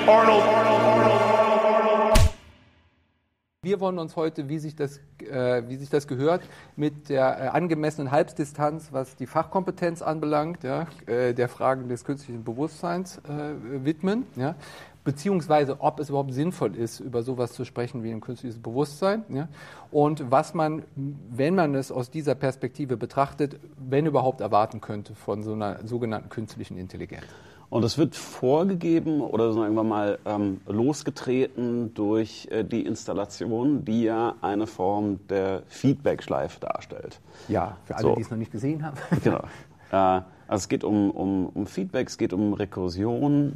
Arnold. Wir wollen uns heute, wie sich das gehört, mit der angemessenen Halbdistanz, was die Fachkompetenz anbelangt, ja, der Fragen des künstlichen Bewusstseins widmen. Ja, beziehungsweise ob es überhaupt sinnvoll ist, über sowas zu sprechen wie ein künstliches Bewusstsein. Ja, und was man, wenn man es aus dieser Perspektive betrachtet, wenn überhaupt erwarten könnte von so einer sogenannten künstlichen Intelligenz. Und es wird vorgegeben oder sagen wir mal losgetreten durch die Installation, die ja eine Form der Feedback-Schleife darstellt. Ja, für alle, die es noch nicht gesehen haben. Genau. Also es geht um Feedback, es geht um Rekursion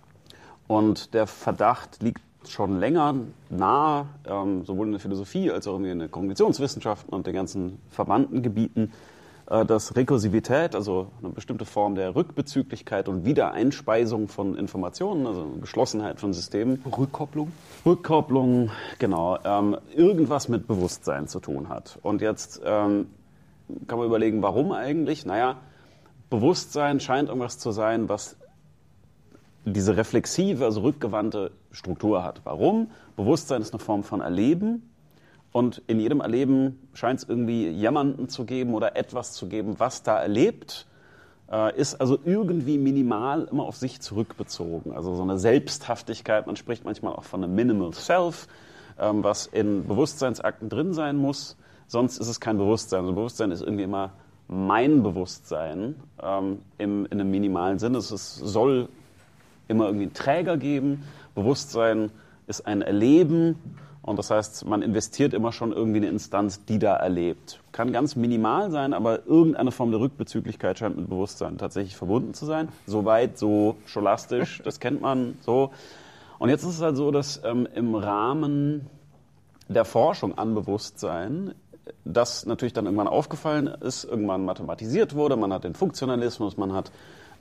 und der Verdacht liegt schon länger nahe, sowohl in der Philosophie als auch in den Kognitionswissenschaften und den ganzen verwandten Gebieten, dass Rekursivität, also eine bestimmte Form der Rückbezüglichkeit und Wiedereinspeisung von Informationen, also Geschlossenheit von Systemen. Rückkopplung, genau, irgendwas mit Bewusstsein zu tun hat. Und jetzt kann man überlegen, warum eigentlich? Naja, Bewusstsein scheint irgendwas zu sein, was diese reflexive, also rückgewandte Struktur hat. Warum? Bewusstsein ist eine Form von Erleben. Und in jedem Erleben scheint es irgendwie jemanden zu geben oder etwas zu geben, was da erlebt, ist also irgendwie minimal immer auf sich zurückbezogen. Also so eine Selbsthaftigkeit, man spricht manchmal auch von einem Minimal Self, was in Bewusstseinsakten drin sein muss. Sonst ist es kein Bewusstsein. Also Bewusstsein ist irgendwie immer mein Bewusstsein in einem minimalen Sinne. Es soll immer irgendwie einen Träger geben. Bewusstsein ist ein Erleben. Und das heißt, man investiert immer schon irgendwie eine Instanz, die da erlebt. Kann ganz minimal sein, aber irgendeine Form der Rückbezüglichkeit scheint mit Bewusstsein tatsächlich verbunden zu sein. Soweit, so scholastisch, das kennt man so. Und jetzt ist es halt so, dass im Rahmen der Forschung an Bewusstsein das natürlich dann irgendwann aufgefallen ist, irgendwann mathematisiert wurde. Man hat den Funktionalismus, man hat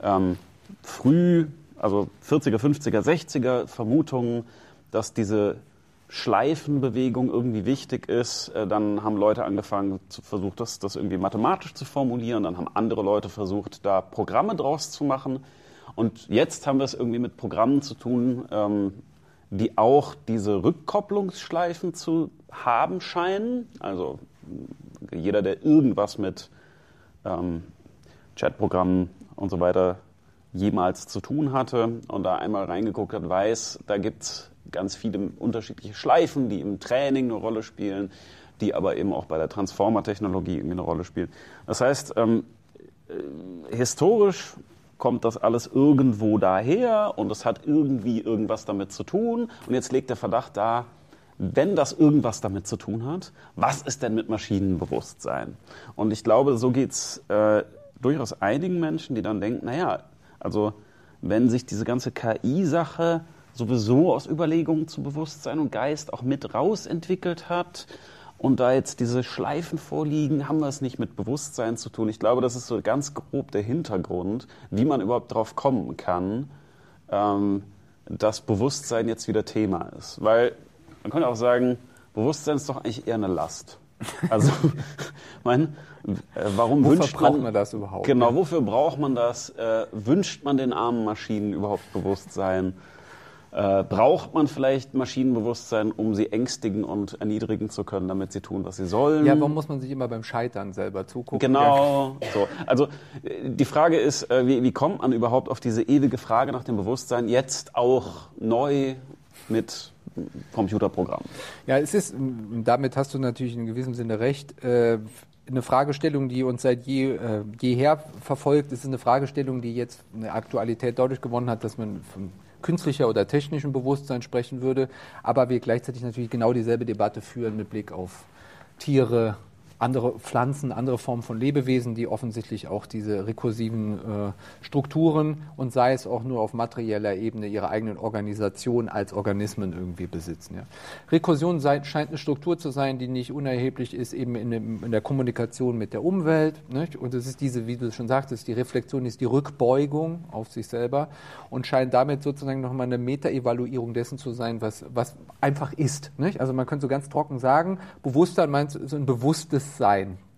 früh, also 40er, 50er, 60er Vermutungen, dass diese Schleifenbewegung irgendwie wichtig ist. Dann haben Leute angefangen, versucht, das irgendwie mathematisch zu formulieren. Dann haben andere Leute versucht, da Programme draus zu machen. Und jetzt haben wir es irgendwie mit Programmen zu tun, die auch diese Rückkopplungsschleifen zu haben scheinen. Also jeder, der irgendwas mit Chatprogrammen und so weiter jemals zu tun hatte und da einmal reingeguckt hat, weiß, da gibt's ganz viele unterschiedliche Schleifen, die im Training eine Rolle spielen, die aber eben auch bei der Transformer-Technologie irgendwie eine Rolle spielen. Das heißt, historisch kommt das alles irgendwo daher und es hat irgendwie irgendwas damit zu tun. Und jetzt legt der Verdacht da, wenn das irgendwas damit zu tun hat, was ist denn mit Maschinenbewusstsein? Und ich glaube, so geht's durchaus einigen Menschen, die dann denken, naja, also wenn sich diese ganze KI-Sache sowieso aus Überlegungen zu Bewusstsein und Geist auch mit rausentwickelt hat und da jetzt diese Schleifen vorliegen, haben wir es nicht mit Bewusstsein zu tun. Ich glaube, das ist so ganz grob der Hintergrund, wie man überhaupt darauf kommen kann, dass Bewusstsein jetzt wieder Thema ist. Weil man könnte auch sagen, Bewusstsein ist doch eigentlich eher eine Last. Also, warum wünscht braucht man das überhaupt? Genau, wofür braucht man das? Wünscht man den armen Maschinen überhaupt Bewusstsein? Braucht man vielleicht Maschinenbewusstsein, um sie ängstigen und erniedrigen zu können, damit sie tun, was sie sollen? Ja, warum muss man sich immer beim Scheitern selber zugucken? Genau. So. Also die Frage ist, wie kommt man überhaupt auf diese ewige Frage nach dem Bewusstsein jetzt auch neu mit Computerprogrammen? Ja, es ist, damit hast du natürlich in gewissem Sinne recht, eine Fragestellung, die uns seit jeher verfolgt. Es ist eine Fragestellung, die jetzt eine Aktualität dadurch gewonnen hat, dass man von künstlicher oder technischem Bewusstsein sprechen würde, aber wir gleichzeitig natürlich genau dieselbe Debatte führen mit Blick auf Tiere, andere Pflanzen, andere Formen von Lebewesen, die offensichtlich auch diese rekursiven Strukturen und sei es auch nur auf materieller Ebene ihre eigenen Organisationen als Organismen irgendwie besitzen. Ja. Rekursion scheint eine Struktur zu sein, die nicht unerheblich ist eben in der Kommunikation mit der Umwelt. Nicht? Und es ist diese, wie du schon sagtest, die Reflexion ist die Rückbeugung auf sich selber und scheint damit sozusagen nochmal eine Meta-Evaluierung dessen zu sein, was einfach ist. Nicht? Also man könnte so ganz trocken sagen, Bewusstsein meint so ein bewusstes Sein.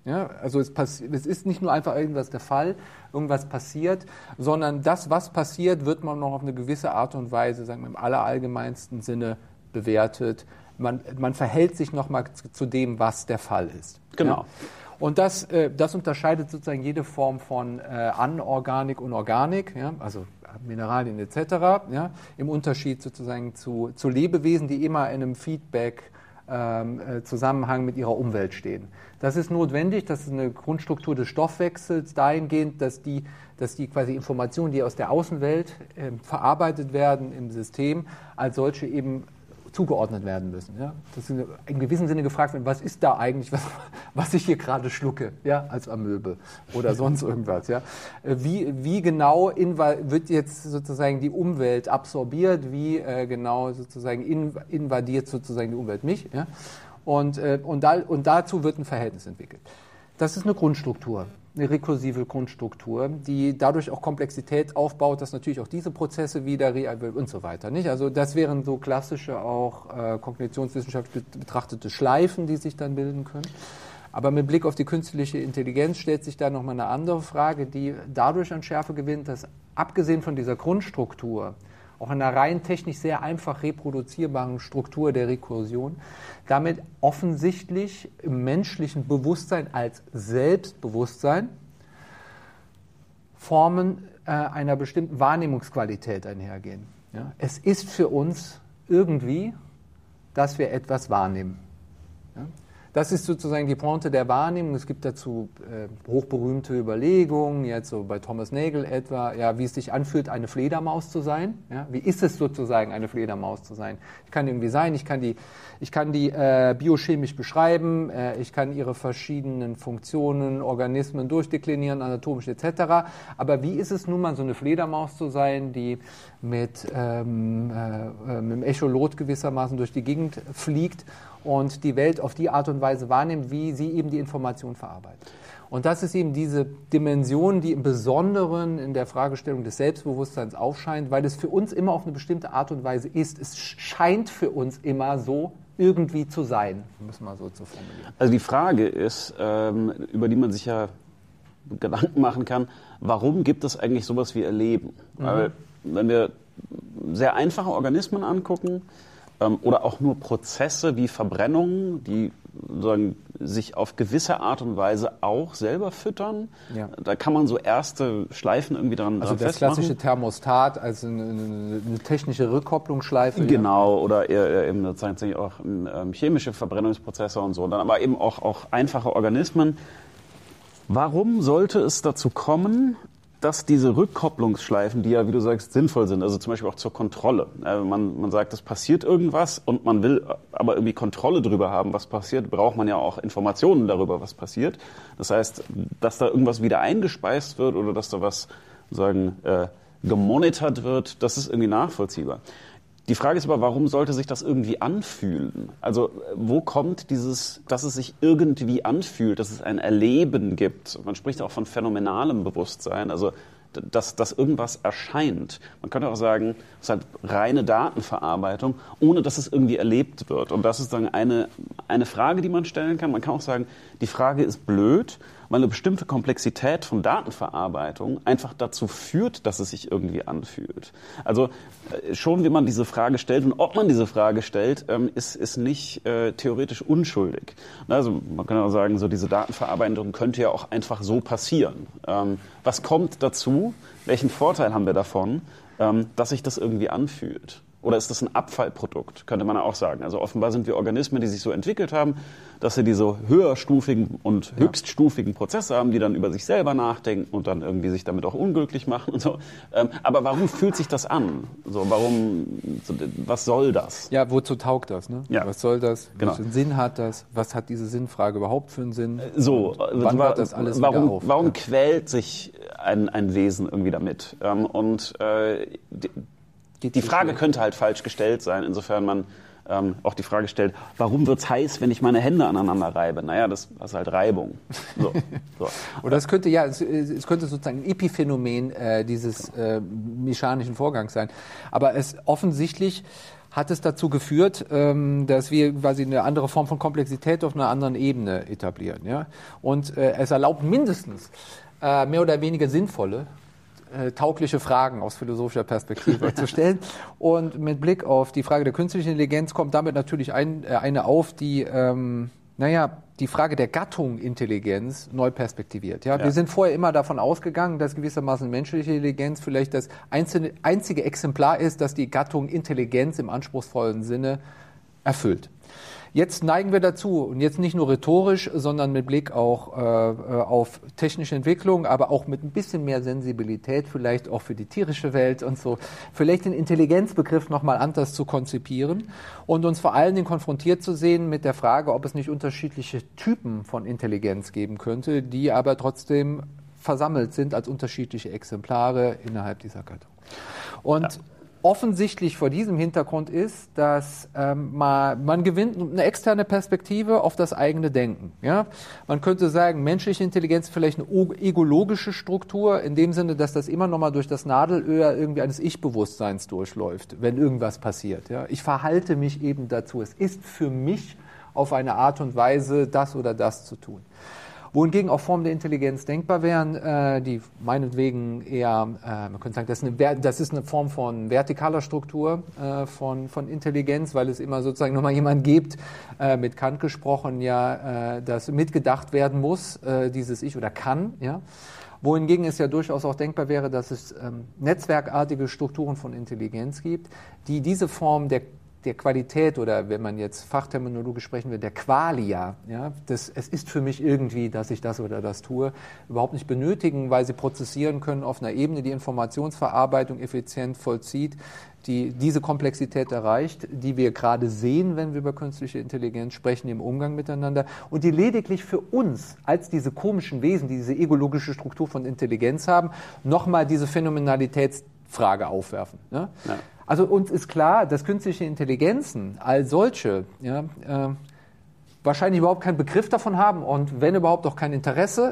Ja, also es ist nicht nur einfach irgendwas der Fall, irgendwas passiert, sondern das, was passiert, wird man noch auf eine gewisse Art und Weise, sagen wir im allerallgemeinsten Sinne, bewertet. Man verhält sich nochmal zu dem, was der Fall ist. Genau. Ja? Und das unterscheidet sozusagen jede Form von Anorganik und Organik, ja? Also Mineralien etc., ja? Im Unterschied sozusagen zu Lebewesen, die immer in einem Feedback Zusammenhang mit ihrer Umwelt stehen. Das ist notwendig, das ist eine Grundstruktur des Stoffwechsels dahingehend, dass die quasi Informationen, die aus der Außenwelt verarbeitet werden im System, als solche eben zugeordnet werden müssen. Ja? Dass in gewissem Sinne gefragt wird, was ist da eigentlich, was ich hier gerade schlucke, ja, als Amöbe oder sonst irgendwas. Ja? Wie genau wird jetzt sozusagen die Umwelt absorbiert, wie genau sozusagen invadiert sozusagen die Umwelt mich. Ja? Und dazu wird ein Verhältnis entwickelt. Das ist eine Grundstruktur, eine rekursive Grundstruktur, die dadurch auch Komplexität aufbaut, dass natürlich auch diese Prozesse wieder und so weiter. Nicht? Also das wären so klassische auch kognitionswissenschaftlich betrachtete Schleifen, die sich dann bilden können. Aber mit Blick auf die künstliche Intelligenz stellt sich da nochmal eine andere Frage, die dadurch an Schärfe gewinnt, dass abgesehen von dieser Grundstruktur, auch in einer rein technisch sehr einfach reproduzierbaren Struktur der Rekursion, damit offensichtlich im menschlichen Bewusstsein als Selbstbewusstsein Formen einer bestimmten Wahrnehmungsqualität einhergehen. Ja? Es ist für uns irgendwie, dass wir etwas wahrnehmen. Ja? Das ist sozusagen die Pointe der Wahrnehmung. Es gibt dazu hochberühmte Überlegungen, jetzt so bei Thomas Nagel etwa, ja, wie es sich anfühlt, eine Fledermaus zu sein. Ja? Wie ist es sozusagen, eine Fledermaus zu sein? Ich kann irgendwie sein, ich kann die biochemisch beschreiben, ich kann ihre verschiedenen Funktionen, Organismen durchdeklinieren, anatomisch etc. Aber wie ist es nun mal, so eine Fledermaus zu sein, die mit dem Echolot gewissermaßen durch die Gegend fliegt und die Welt auf die Art und Weise wahrnimmt, wie sie eben die Information verarbeitet. Und das ist eben diese Dimension, die im Besonderen in der Fragestellung des Selbstbewusstseins aufscheint, weil es für uns immer auf eine bestimmte Art und Weise ist. Es scheint für uns immer so irgendwie zu sein, um es mal so zu formulieren. Also die Frage ist, über die man sich ja Gedanken machen kann, warum gibt es eigentlich sowas wie Erleben? Weil wenn wir sehr einfache Organismen angucken, oder auch nur Prozesse wie Verbrennung, die sozusagen sich auf gewisse Art und Weise auch selber füttern. Ja. Da kann man so erste Schleifen irgendwie dran festmachen. Also das klassische Thermostat, also eine technische Rückkopplungsschleife. Genau, ja. Oder eben sozusagen auch chemische Verbrennungsprozesse und so. Dann aber eben auch einfache Organismen. Warum sollte es dazu kommen, dass diese Rückkopplungsschleifen, die ja, wie du sagst, sinnvoll sind, also zum Beispiel auch zur Kontrolle. Man sagt, es passiert irgendwas und man will aber irgendwie Kontrolle darüber haben, was passiert, braucht man ja auch Informationen darüber, was passiert. Das heißt, dass da irgendwas wieder eingespeist wird oder dass da was sozusagen gemonitort wird, das ist irgendwie nachvollziehbar. Die Frage ist aber, warum sollte sich das irgendwie anfühlen? Also wo kommt dieses, dass es sich irgendwie anfühlt, dass es ein Erleben gibt? Man spricht auch von phänomenalem Bewusstsein, also dass irgendwas erscheint. Man könnte auch sagen, es ist halt reine Datenverarbeitung, ohne dass es irgendwie erlebt wird. Und das ist dann eine Frage, die man stellen kann. Man kann auch sagen, die Frage ist blöd, weil eine bestimmte Komplexität von Datenverarbeitung einfach dazu führt, dass es sich irgendwie anfühlt. Also schon, wie man diese Frage stellt und ob man diese Frage stellt, ist nicht theoretisch unschuldig. Also man kann auch sagen, so diese Datenverarbeitung könnte ja auch einfach so passieren. Was kommt dazu? Welchen Vorteil haben wir davon, dass sich das irgendwie anfühlt? Oder ist das ein Abfallprodukt, könnte man auch sagen. Also offenbar sind wir Organismen, die sich so entwickelt haben, dass sie diese höherstufigen und höchststufigen Prozesse haben, die dann über sich selber nachdenken und dann irgendwie sich damit auch unglücklich machen und so. Aber warum fühlt sich das an? So, was soll das? Ja, wozu taugt das? Ne? Ja. Was soll das? Genau. Welchen Sinn hat das? Was hat diese Sinnfrage überhaupt für einen Sinn? So, wann hört das alles wieder auf? Warum quält sich ein Wesen irgendwie damit? Die Frage könnte halt falsch gestellt sein, insofern man auch die Frage stellt, warum wird's heiß, wenn ich meine Hände aneinander reibe? Naja, das ist halt Reibung. So. Oder es könnte sozusagen ein Epiphänomen dieses mechanischen Vorgangs sein. Aber offensichtlich hat es dazu geführt, dass wir quasi eine andere Form von Komplexität auf einer anderen Ebene etablieren. Ja? Und es erlaubt mindestens mehr oder weniger sinnvolle, taugliche Fragen aus philosophischer Perspektive zu stellen. Und mit Blick auf die Frage der künstlichen Intelligenz kommt damit natürlich eine auf, die die Frage der Gattung Intelligenz neu perspektiviert. Ja? Wir sind vorher immer davon ausgegangen, dass gewissermaßen menschliche Intelligenz vielleicht das einzige Exemplar ist, das die Gattung Intelligenz im anspruchsvollen Sinne erfüllt. Jetzt neigen wir dazu, und jetzt nicht nur rhetorisch, sondern mit Blick auch auf technische Entwicklung, aber auch mit ein bisschen mehr Sensibilität, vielleicht auch für die tierische Welt und so, vielleicht den Intelligenzbegriff nochmal anders zu konzipieren und uns vor allen Dingen konfrontiert zu sehen mit der Frage, ob es nicht unterschiedliche Typen von Intelligenz geben könnte, die aber trotzdem versammelt sind als unterschiedliche Exemplare innerhalb dieser Gattung. Und offensichtlich vor diesem Hintergrund ist, dass man gewinnt eine externe Perspektive auf das eigene Denken. Ja? Man könnte sagen, menschliche Intelligenz ist vielleicht eine egologische Struktur, in dem Sinne, dass das immer noch mal durch das Nadelöhr irgendwie eines Ich-Bewusstseins durchläuft, wenn irgendwas passiert. Ja? Ich verhalte mich eben dazu. Es ist für mich auf eine Art und Weise, das oder das zu tun. Wohingegen auch Formen der Intelligenz denkbar wären, die meinetwegen eher, man könnte sagen, das ist eine Form von vertikaler Struktur von Intelligenz, weil es immer sozusagen nochmal jemand gibt, mit Kant gesprochen, das mitgedacht werden muss, dieses Ich oder kann, ja. Wohingegen es ja durchaus auch denkbar wäre, dass es netzwerkartige Strukturen von Intelligenz gibt, die diese Form der Qualität oder wenn man jetzt fachterminologisch sprechen will, der Qualia, es ist für mich irgendwie, dass ich das oder das tue, überhaupt nicht benötigen, weil sie prozessieren können auf einer Ebene, die Informationsverarbeitung effizient vollzieht, die diese Komplexität erreicht, die wir gerade sehen, wenn wir über künstliche Intelligenz sprechen, im Umgang miteinander und die lediglich für uns als diese komischen Wesen, die diese egologische Struktur von Intelligenz haben, nochmal diese Phänomenalitätsfrage aufwerfen. Ne? Ja. Also uns ist klar, dass künstliche Intelligenzen als solche wahrscheinlich überhaupt keinen Begriff davon haben und wenn überhaupt auch kein Interesse,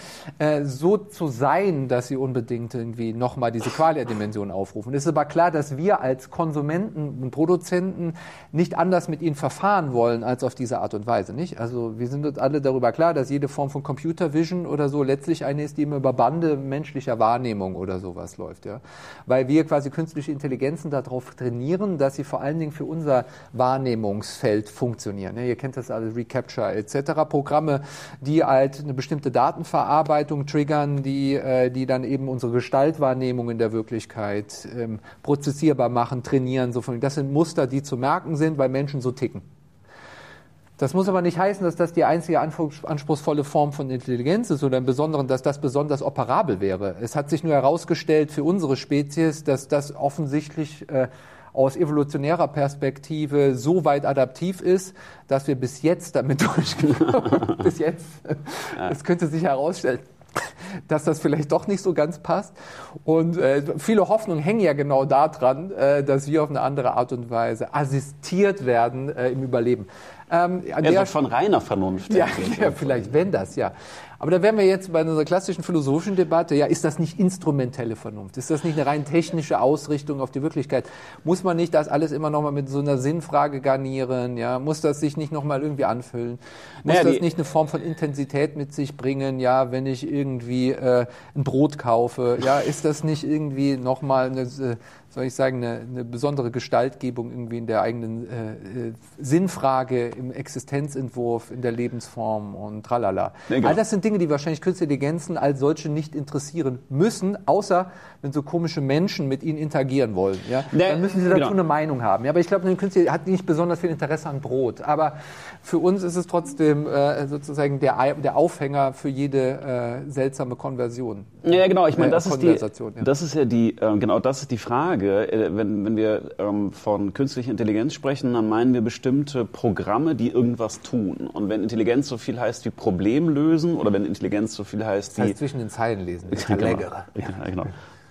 so zu sein, dass sie unbedingt irgendwie nochmal diese Qualia-Dimension aufrufen. Es ist aber klar, dass wir als Konsumenten und Produzenten nicht anders mit ihnen verfahren wollen als auf diese Art und Weise, nicht? Also wir sind uns alle darüber klar, dass jede Form von Computer Vision oder so letztlich eine ist, die immer über Bande menschlicher Wahrnehmung oder sowas läuft, ja. Weil wir quasi künstliche Intelligenzen darauf trainieren, dass sie vor allen Dingen für unser Wahrnehmungsfeld funktionieren. Ja, ihr kennt das alles, Capture etc. Programme, die halt eine bestimmte Datenverarbeitung triggern, die dann eben unsere Gestaltwahrnehmung in der Wirklichkeit prozessierbar machen, trainieren. So von. Das sind Muster, die zu merken sind, weil Menschen so ticken. Das muss aber nicht heißen, dass das die einzige anspruchsvolle Form von Intelligenz ist oder im Besonderen, dass das besonders operabel wäre. Es hat sich nur herausgestellt für unsere Spezies, dass das offensichtlich aus evolutionärer Perspektive so weit adaptiv ist, dass wir bis jetzt damit durchgekommen. Bis jetzt. Es könnte sich herausstellen, dass das vielleicht doch nicht so ganz passt. Und viele Hoffnungen hängen ja genau daran, dass wir auf eine andere Art und Weise assistiert werden im Überleben. Von reiner Vernunft. Ja, vielleicht, wenn das, ja. Aber da wären wir jetzt bei einer klassischen philosophischen Debatte, ist das nicht instrumentelle Vernunft? Ist das nicht eine rein technische Ausrichtung auf die Wirklichkeit? Muss man nicht das alles immer nochmal mit so einer Sinnfrage garnieren? Ja? Muss das sich nicht nochmal irgendwie anfüllen? Muss das nicht eine Form von Intensität mit sich bringen? Ja, wenn ich irgendwie ein Brot kaufe, ist das nicht irgendwie nochmal eine besondere Gestaltgebung irgendwie in der eigenen Sinnfrage, im Existenzentwurf, in der Lebensform und tralala. All das sind Dinge, die wahrscheinlich künstliche Intelligenzen als solche nicht interessieren müssen, außer wenn so komische Menschen mit ihnen interagieren wollen. Ja? Dann müssen sie dazu eine Meinung haben. Ja? Aber ich glaube, eine Künstliche hat nicht besonders viel Interesse an Brot. Aber für uns ist es trotzdem sozusagen der Aufhänger für jede seltsame Konversion. Ja, genau. Ich meine, das ist die Frage. Wenn wir von künstlicher Intelligenz sprechen, dann meinen wir bestimmte Programme, die irgendwas tun. Und wenn Intelligenz so viel heißt wie Problem lösen oder wenn Intelligenz so viel heißt wie... Das heißt zwischen den Zeilen lesen. Genau.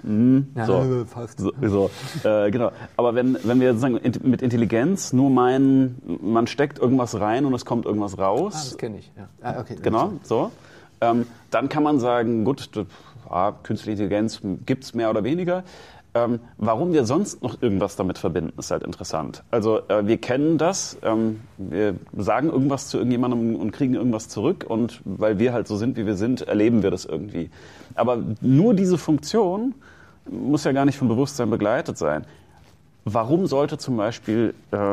Genau. Aber wenn wir sozusagen mit Intelligenz nur meinen, man steckt irgendwas rein und es kommt irgendwas raus. Das kenne ich. Ja. Okay. Genau, so. Dann kann man sagen, gut, künstliche Intelligenz gibt's mehr oder weniger. Warum wir sonst noch irgendwas damit verbinden, ist halt interessant. Also wir kennen das, wir sagen irgendwas zu irgendjemandem und kriegen irgendwas zurück und weil wir halt so sind, wie wir sind, erleben wir das irgendwie. Aber nur diese Funktion muss ja gar nicht von Bewusstsein begleitet sein. Warum sollte zum Beispiel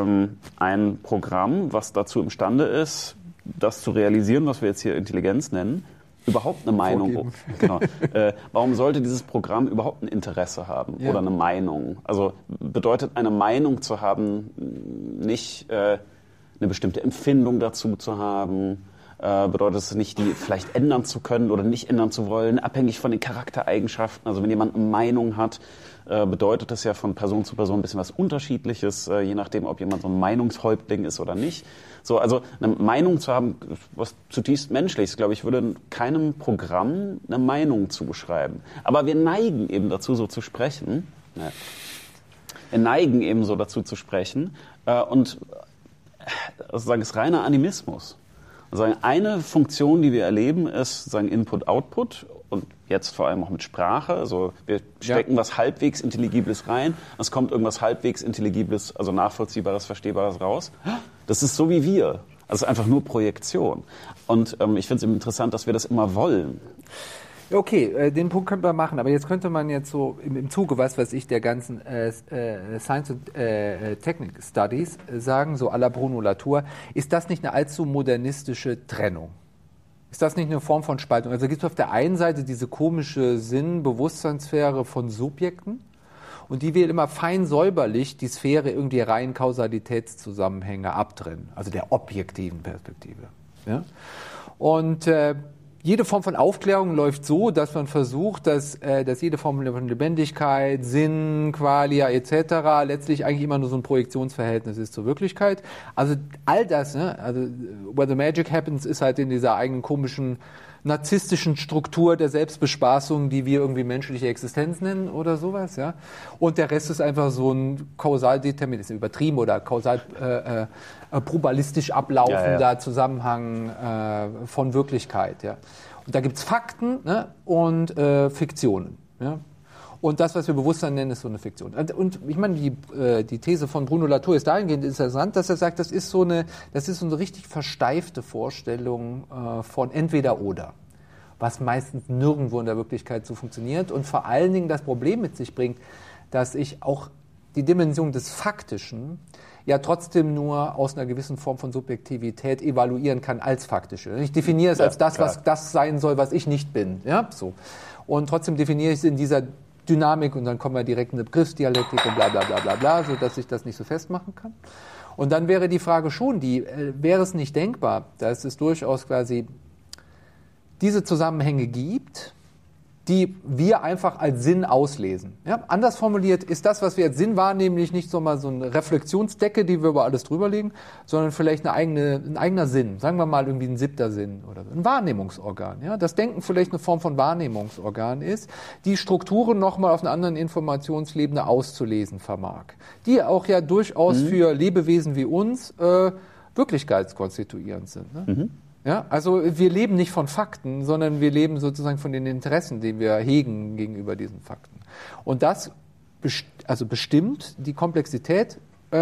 ein Programm, was dazu imstande ist, das zu realisieren, was wir jetzt hier Intelligenz nennen, überhaupt eine Meinung, genau. Warum sollte dieses Programm überhaupt ein Interesse haben oder eine Meinung? Also bedeutet eine Meinung zu haben, nicht eine bestimmte Empfindung dazu zu haben, bedeutet es nicht, die vielleicht ändern zu können oder nicht ändern zu wollen, abhängig von den Charaktereigenschaften. Also wenn jemand eine Meinung hat, bedeutet das ja von Person zu Person ein bisschen was Unterschiedliches, je nachdem, ob jemand so ein Meinungshäuptling ist oder nicht. So, also eine Meinung zu haben, was zutiefst Menschliches, glaube ich, würde keinem Programm eine Meinung zuschreiben. Aber wir neigen eben dazu, so zu sprechen. Ja. Wir neigen eben so dazu zu sprechen und sozusagen ist reiner Animismus. Also eine Funktion, die wir erleben, ist sozusagen Input-Output und jetzt vor allem auch mit Sprache. Also wir stecken was halbwegs Intelligibles rein, es kommt irgendwas halbwegs Intelligibles, also Nachvollziehbares, Verstehbares raus. Das ist so wie wir. Also einfach nur Projektion. Und ich finde es eben interessant, dass wir das immer wollen. Okay, den Punkt könnte man machen, aber jetzt könnte man jetzt so im Zuge, was weiß ich, der ganzen Science und Technik Studies sagen, so à la Bruno Latour, ist das nicht eine allzu modernistische Trennung? Ist das nicht eine Form von Spaltung? Also gibt es auf der einen Seite diese komische Sinn-Bewusstseinssphäre von Subjekten und die will immer fein säuberlich die Sphäre irgendwie rein Kausalitätszusammenhänge abtrennen, also der objektiven Perspektive. Ja? Und jede Form von Aufklärung läuft so, dass man versucht, dass jede Form von Lebendigkeit, Sinn, Qualia etc. letztlich eigentlich immer nur so ein Projektionsverhältnis ist zur Wirklichkeit. Also all das, ne, also where the magic happens, ist halt in dieser eigenen komischen narzisstischen Struktur der Selbstbespaßung, die wir irgendwie menschliche Existenz nennen oder sowas, ja. Und der Rest ist einfach so ein Kausaldeterminismus, übertrieben oder probabilistisch ablaufender Zusammenhang von Wirklichkeit, ja. Und da gibt's Fakten, ne, und Fiktionen, ja. Und das, was wir Bewusstsein nennen, ist so eine Fiktion. Und ich meine, die These von Bruno Latour ist dahingehend interessant, dass er sagt, das ist so eine richtig versteifte Vorstellung von entweder oder, was meistens nirgendwo in der Wirklichkeit so funktioniert und vor allen Dingen das Problem mit sich bringt, dass ich auch die Dimension des Faktischen ja trotzdem nur aus einer gewissen Form von Subjektivität evaluieren kann als faktische. Ich definiere es als das, was das sein soll, was ich nicht bin. Ja, so. Und trotzdem definiere ich es in dieser Dynamik und dann kommen wir direkt in eine Begriffsdialektik und bla bla bla bla bla, sodass ich das nicht so festmachen kann. Und dann wäre die Frage schon, wäre es nicht denkbar, dass es durchaus quasi diese Zusammenhänge gibt, die wir einfach als Sinn auslesen. Ja, anders formuliert ist das, was wir als Sinn wahrnehmen, nicht so mal so eine Reflexionsdecke, die wir über alles drüberlegen, sondern vielleicht ein eigener Sinn. Sagen wir mal irgendwie ein 7. Sinn oder so. Ein Wahrnehmungsorgan. Ja, das Denken vielleicht eine Form von Wahrnehmungsorgan ist, die Strukturen nochmal auf einer anderen Informationsebene auszulesen vermag. Die auch ja durchaus für Lebewesen wie uns wirklichkeitskonstituierend sind. Ne? Mhm. Ja, also wir leben nicht von Fakten, sondern wir leben sozusagen von den Interessen, die wir hegen gegenüber diesen Fakten. Und das bestimmt die Komplexität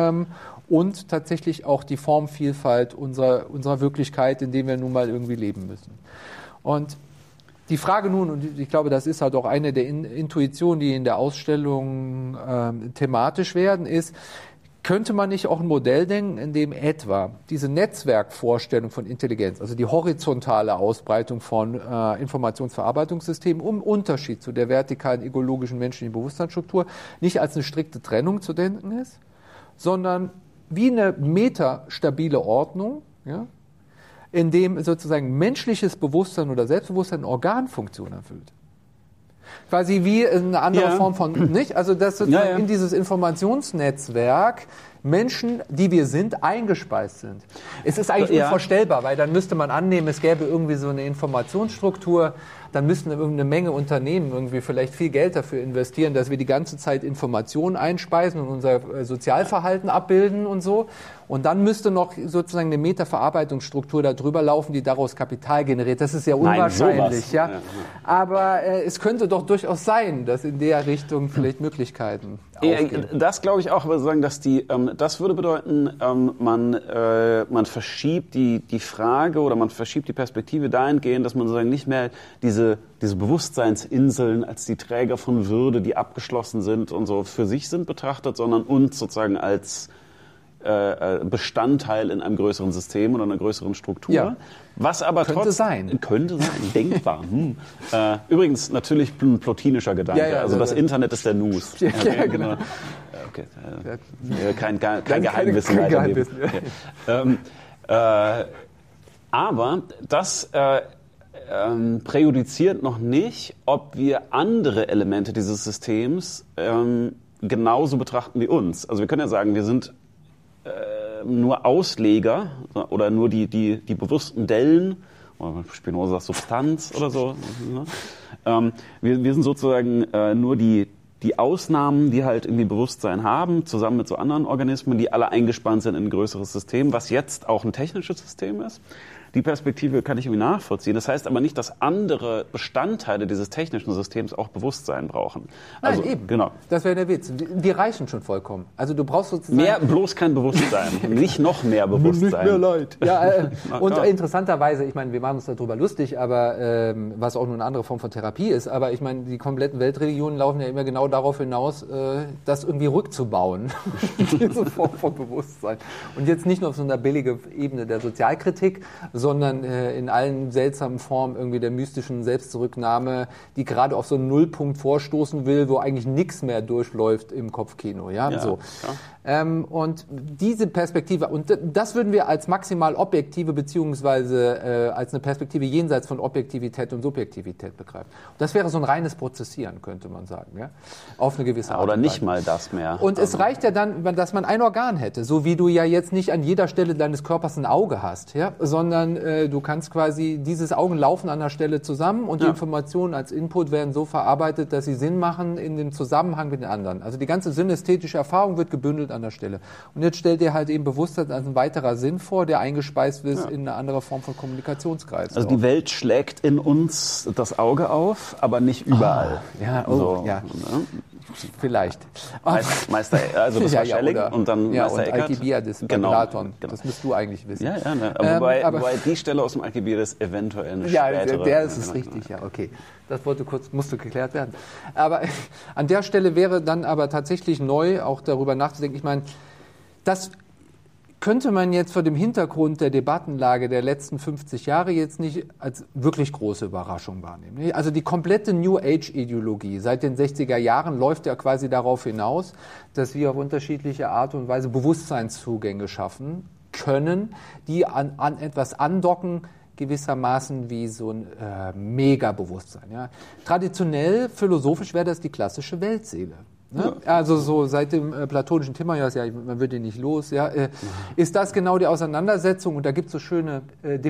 und tatsächlich auch die Formvielfalt unserer Wirklichkeit, in der wir nun mal irgendwie leben müssen. Und die Frage nun, und ich glaube, das ist halt auch eine der Intuitionen, die in der Ausstellung thematisch werden, ist, könnte man nicht auch ein Modell denken, in dem etwa diese Netzwerkvorstellung von Intelligenz, also die horizontale Ausbreitung von Informationsverarbeitungssystemen, im Unterschied zu der vertikalen, egologischen menschlichen Bewusstseinsstruktur, nicht als eine strikte Trennung zu denken ist, sondern wie eine metastabile Ordnung, ja, in dem sozusagen menschliches Bewusstsein oder Selbstbewusstsein eine Organfunktion erfüllt. Quasi wie eine andere Form von, nicht? Also, dass sozusagen in dieses Informationsnetzwerk Menschen, die wir sind, eingespeist sind. Es ist eigentlich unvorstellbar, weil dann müsste man annehmen, es gäbe irgendwie so eine Informationsstruktur, dann müssten eine Menge Unternehmen irgendwie vielleicht viel Geld dafür investieren, dass wir die ganze Zeit Informationen einspeisen und unser Sozialverhalten abbilden und so. Und dann müsste noch sozusagen eine Metaverarbeitungsstruktur da drüber laufen, die daraus Kapital generiert. Das ist ja unwahrscheinlich. Ja. Aber es könnte doch durchaus sein, dass in der Richtung vielleicht Möglichkeiten aufgehen. Das glaube ich auch, aber sagen, dass das würde bedeuten, man verschiebt die Frage oder man verschiebt die Perspektive dahingehend, dass man sozusagen nicht mehr diese Bewusstseinsinseln als die Träger von Würde, die abgeschlossen sind und so für sich sind betrachtet, sondern uns sozusagen als Bestandteil in einem größeren System oder einer größeren Struktur. Ja. Was aber könnte sein, denkbar. Übrigens natürlich ein plotinischer Gedanke. Ja, also das Internet ist der Nus. Ja, genau. Okay. Kein Geheimwissen. Kein Geheimwissen. Aber das präjudiziert noch nicht, ob wir andere Elemente dieses Systems genauso betrachten wie uns. Also wir können ja sagen, wir sind nur Ausleger oder nur die bewussten Dellen, oder Spinoza sagt Substanz oder so. Wir sind sozusagen nur die Ausnahmen, die halt irgendwie Bewusstsein haben, zusammen mit so anderen Organismen, die alle eingespannt sind in ein größeres System, was jetzt auch ein technisches System ist. Die Perspektive kann ich irgendwie nachvollziehen. Das heißt aber nicht, dass andere Bestandteile dieses technischen Systems auch Bewusstsein brauchen. Also, nein, eben. Genau. Das wäre der Witz. Die reichen schon vollkommen. Also du brauchst sozusagen... bloß kein Bewusstsein. Nicht noch mehr Bewusstsein. Nicht mehr Leid. Ja, und interessanterweise, ich meine, wir machen uns darüber lustig, aber was auch nur eine andere Form von Therapie ist, aber ich meine, die kompletten Weltreligionen laufen ja immer genau darauf hinaus, das irgendwie rückzubauen. Diese Form von Bewusstsein. Und jetzt nicht nur auf so einer billigen Ebene der Sozialkritik, sondern in allen seltsamen Formen irgendwie der mystischen Selbstzurücknahme, die gerade auf so einen Nullpunkt vorstoßen will, wo eigentlich nichts mehr durchläuft im Kopfkino. Ja? So. Und diese Perspektive, und das würden wir als maximal objektive beziehungsweise als eine Perspektive jenseits von Objektivität und Subjektivität begreifen. Und das wäre so ein reines Prozessieren, könnte man sagen, ja? Auf eine gewisse Art und Weise. Oder nicht mal das mehr. Und es reicht ja dann, dass man ein Organ hätte, so wie du ja jetzt nicht an jeder Stelle deines Körpers ein Auge hast, ja? Sondern du kannst quasi, dieses Augen laufen an der Stelle zusammen und die Informationen als Input werden so verarbeitet, dass sie Sinn machen in dem Zusammenhang mit den anderen. Also die ganze synästhetische Erfahrung wird gebündelt an der Stelle. Und jetzt stell dir halt eben Bewusstsein als ein weiterer Sinn vor, der eingespeist wird in eine andere Form von Kommunikationskreis. Also die Welt schlägt in uns das Auge auf, aber nicht überall. Vielleicht. Meister, also das war Schelling und dann Meister Eckhart. Alcibiades bei Platon. Genau. Das müsst du eigentlich wissen. Wobei die Stelle aus dem Alcibiades eventuell eine spätere... der ist es richtig, ja, okay. Das musste geklärt werden. Aber an der Stelle wäre dann aber tatsächlich neu, auch darüber nachzudenken. Ich meine, das könnte man jetzt vor dem Hintergrund der Debattenlage der letzten 50 Jahre jetzt nicht als wirklich große Überraschung wahrnehmen. Also die komplette New Age-Ideologie seit den 60er Jahren läuft ja quasi darauf hinaus, dass wir auf unterschiedliche Art und Weise Bewusstseinszugänge schaffen können, die an etwas andocken, gewissermaßen wie so ein Megabewusstsein. Ja. Traditionell, philosophisch wäre das die klassische Weltseele. Ne? Ja. Also so seit dem platonischen Timaeus, man wird ihn nicht los, ist das genau die Auseinandersetzung, und da gibt es so schöne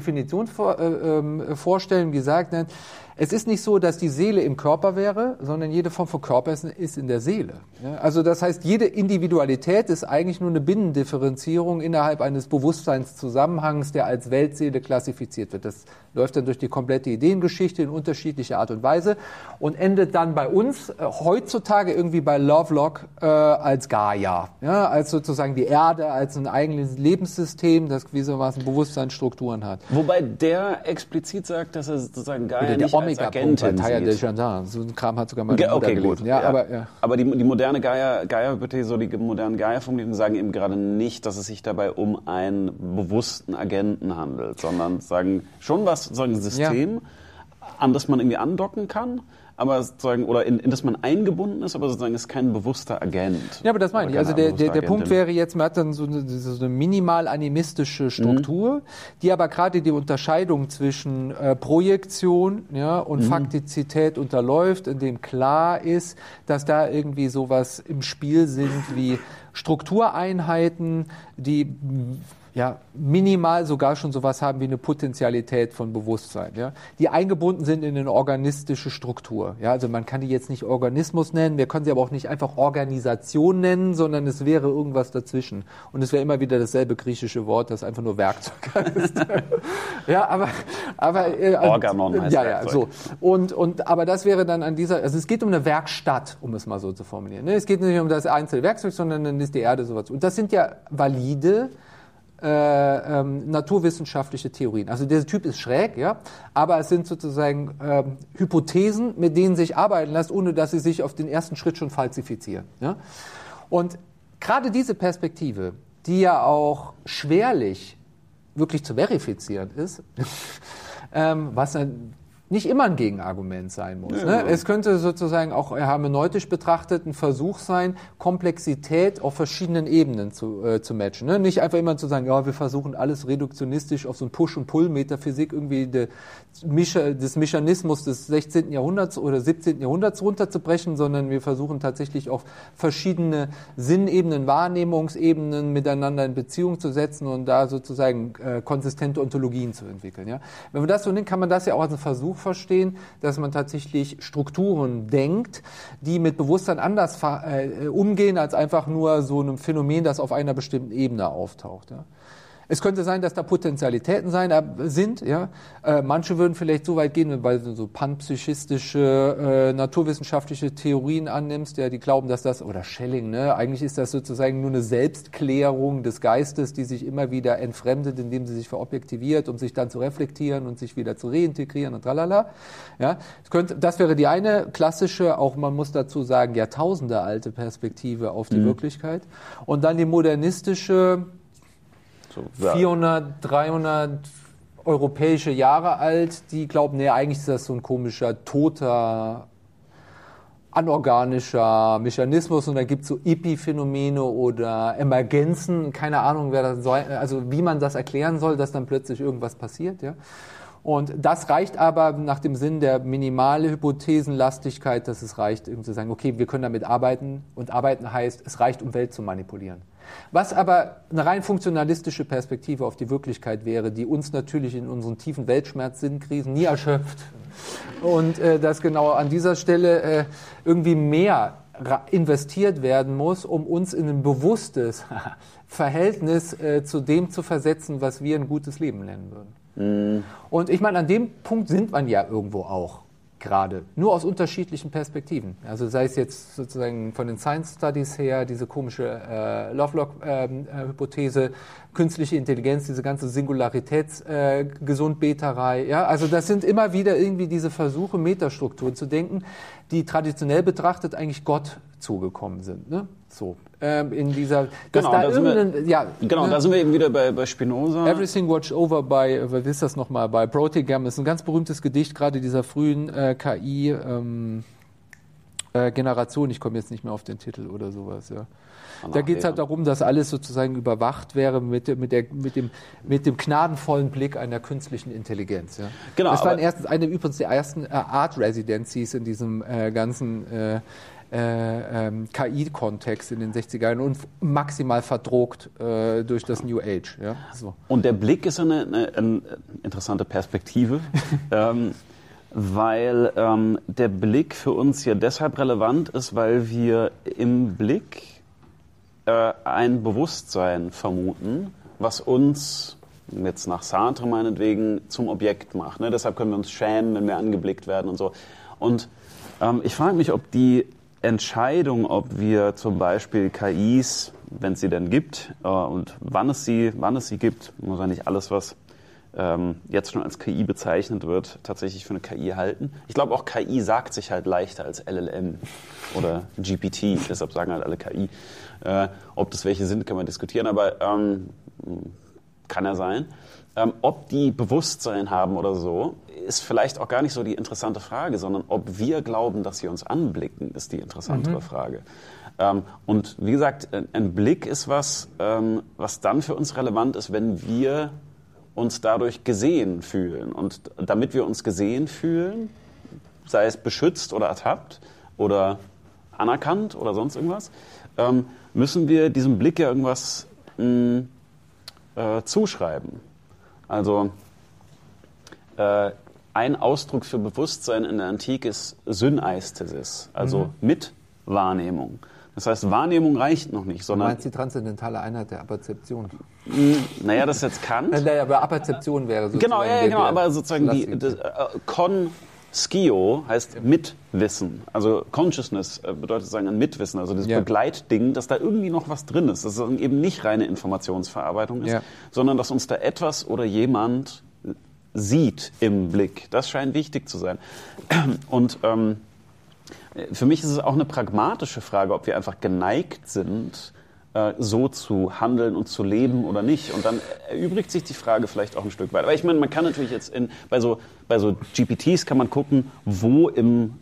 Definitionsvorstellungen, die sagen, es ist nicht so, dass die Seele im Körper wäre, sondern jede Form von Körper ist in der Seele. Ja? Also das heißt, jede Individualität ist eigentlich nur eine Binnendifferenzierung innerhalb eines Bewusstseinszusammenhangs, der als Weltseele klassifiziert wird. Das läuft dann durch die komplette Ideengeschichte in unterschiedlicher Art und Weise und endet dann bei uns heutzutage irgendwie bei Lovelock als Gaia, ja? Als sozusagen die Erde, als ein eigenes Lebenssystem, das gewissermaßen Bewusstseinsstrukturen hat. Wobei der explizit sagt, dass er sozusagen Gaia nicht als Agentin sieht. So ein Kram hat sogar mal gelesen. Gut. Aber die moderne Gaia-Hypothese, die modernen Gaia-Formulierungen sagen eben gerade nicht, dass es sich dabei um einen bewussten Agenten handelt, sondern sagen schon was, sozusagen ein System, an das man irgendwie andocken kann, aber sozusagen, oder in das man eingebunden ist, aber sozusagen ist kein bewusster Agent. Ja, aber das meine ich. Also der Punkt wäre jetzt, man hat dann so eine minimal animistische Struktur, die aber gerade die Unterscheidung zwischen Projektion und Faktizität unterläuft, in dem klar ist, dass da irgendwie sowas im Spiel sind wie Struktureinheiten, die minimal sogar schon sowas haben wie eine Potentialität von Bewusstsein, ja, die eingebunden sind in eine organistische Struktur. Ja, also man kann die jetzt nicht Organismus nennen, wir können sie aber auch nicht einfach Organisation nennen, sondern es wäre irgendwas dazwischen. Und es wäre immer wieder dasselbe griechische Wort, das einfach nur Werkzeug heißt. Ja, aber Organon heißt Werkzeug. So. Aber das wäre dann also es geht um eine Werkstatt, um es mal so zu formulieren. Es geht nicht um das einzelne Werkzeug, sondern dann ist die Erde sowas. Und das sind ja valide naturwissenschaftliche Theorien. Also dieser Typ ist schräg, ja, aber es sind sozusagen Hypothesen, mit denen sich arbeiten lässt, ohne dass sie sich auf den ersten Schritt schon falsifizieren. Ja? Und gerade diese Perspektive, die ja auch schwerlich wirklich zu verifizieren ist, was dann nicht immer ein Gegenargument sein muss. Ne? Es könnte sozusagen auch hermeneutisch betrachtet ein Versuch sein, Komplexität auf verschiedenen Ebenen zu matchen. Ne? Nicht einfach immer zu sagen, ja, wir versuchen alles reduktionistisch auf so ein Push- und Pull-Metaphysik irgendwie des Mechanismus des 16. Jahrhunderts oder 17. Jahrhunderts runterzubrechen, sondern wir versuchen tatsächlich auf verschiedene Sinnebenen, Wahrnehmungsebenen miteinander in Beziehung zu setzen und da sozusagen konsistente Ontologien zu entwickeln. Ja? Wenn man das so nimmt, kann man das ja auch als einen Versuch verstehen, dass man tatsächlich Strukturen denkt, die mit Bewusstsein anders umgehen, als einfach nur so ein Phänomen, das auf einer bestimmten Ebene auftaucht. Ja. Es könnte sein, dass da Potentialitäten sind. Ja. Manche würden vielleicht so weit gehen, weil du so panpsychistische, naturwissenschaftliche Theorien annimmst, ja, die glauben, dass das, oder Schelling, ne, eigentlich ist das sozusagen nur eine Selbstklärung des Geistes, die sich immer wieder entfremdet, indem sie sich verobjektiviert, um sich dann zu reflektieren und sich wieder zu reintegrieren und tralala. Ja. Das wäre die eine klassische, auch man muss dazu sagen, Jahrtausende alte Perspektive auf die Wirklichkeit. Und dann die modernistische, 400, 300 europäische Jahre alt, die glauben, nee, eigentlich ist das so ein komischer, toter, anorganischer Mechanismus und da gibt es so Epiphänomene oder Emergenzen, keine Ahnung, wer das soll, also wie man das erklären soll, dass dann plötzlich irgendwas passiert, ja. Und das reicht aber nach dem Sinn der minimale Hypothesenlastigkeit, dass es reicht, irgendwie zu sagen, okay, wir können damit arbeiten und arbeiten heißt, es reicht, um Welt zu manipulieren. Was aber eine rein funktionalistische Perspektive auf die Wirklichkeit wäre, die uns natürlich in unseren tiefen Weltschmerz-Sinnkrisen nie erschöpft. Und dass genau an dieser Stelle irgendwie mehr investiert werden muss, um uns in ein bewusstes Verhältnis zu dem zu versetzen, was wir ein gutes Leben nennen würden. Und ich meine, an dem Punkt sind wir ja irgendwo auch gerade, nur aus unterschiedlichen Perspektiven. Also sei es jetzt sozusagen von den Science Studies her, diese komische Lovelock-Hypothese, künstliche Intelligenz, diese ganze Singularitäts-Gesund-Beterei. Ja? Also das sind immer wieder irgendwie diese Versuche, Metastrukturen zu denken, die traditionell betrachtet eigentlich Gott zugekommen sind. Ne? So, in dieser... Genau, da sind wir eben wieder bei Spinoza. Everything Watched Over by, wie ist das nochmal, bei Brotigam, ist ein ganz berühmtes Gedicht, gerade dieser frühen KI-Generation, ich komme jetzt nicht mehr auf den Titel oder sowas, ja. Da geht es halt darum, dass alles sozusagen überwacht wäre mit dem gnadenvollen Blick einer künstlichen Intelligenz. Ja. Genau, das war übrigens der ersten Art Residencies in diesem ganzen KI-Kontext in den 60er Jahren und maximal verdrogt durch das New Age. Ja. So. Und der Blick ist eine interessante Perspektive. Weil der Blick für uns ja deshalb relevant ist, weil wir im Blick ein Bewusstsein vermuten, was uns jetzt nach Sartre meinetwegen zum Objekt macht. Ne? Deshalb können wir uns schämen, wenn wir angeblickt werden und so. Und ich frage mich, ob die Entscheidung, ob wir zum Beispiel KIs, wenn es sie denn gibt, und wann es sie gibt, muss ja nicht alles, was jetzt schon als KI bezeichnet wird, tatsächlich für eine KI halten. Ich glaube auch KI sagt sich halt leichter als LLM oder GPT, deshalb sagen halt alle KI. Ob das welche sind, kann man diskutieren, aber kann ja sein. Ob die Bewusstsein haben oder so, ist vielleicht auch gar nicht so die interessante Frage, sondern ob wir glauben, dass sie uns anblicken, ist die interessantere Frage. Und wie gesagt, ein Blick ist was dann für uns relevant ist, wenn wir uns dadurch gesehen fühlen. Und damit wir uns gesehen fühlen, sei es beschützt oder ertappt oder anerkannt oder sonst irgendwas, müssen wir diesem Blick ja irgendwas zuschreiben. Also ein Ausdruck für Bewusstsein in der Antike ist Synästhesis, also Mitwahrnehmung. Das heißt, Wahrnehmung reicht noch nicht, sondern... Du meinst die transzendentale Einheit der Apperzeption? Naja, das ist jetzt Kant. Naja, aber Apperzeption wäre sozusagen... Genau, ja, aber sozusagen Conskio heißt Mitwissen. Also Consciousness bedeutet sozusagen ein Mitwissen, also das Begleitding, dass da irgendwie noch was drin ist. Dass es eben nicht reine Informationsverarbeitung ist, sondern dass uns da etwas oder jemand sieht im Blick. Das scheint wichtig zu sein. Und für mich ist es auch eine pragmatische Frage, ob wir einfach geneigt sind, so zu handeln und zu leben oder nicht. Und dann erübrigt sich die Frage vielleicht auch ein Stück weit. Aber ich meine, man kann natürlich jetzt bei so GPTs kann man gucken, wo in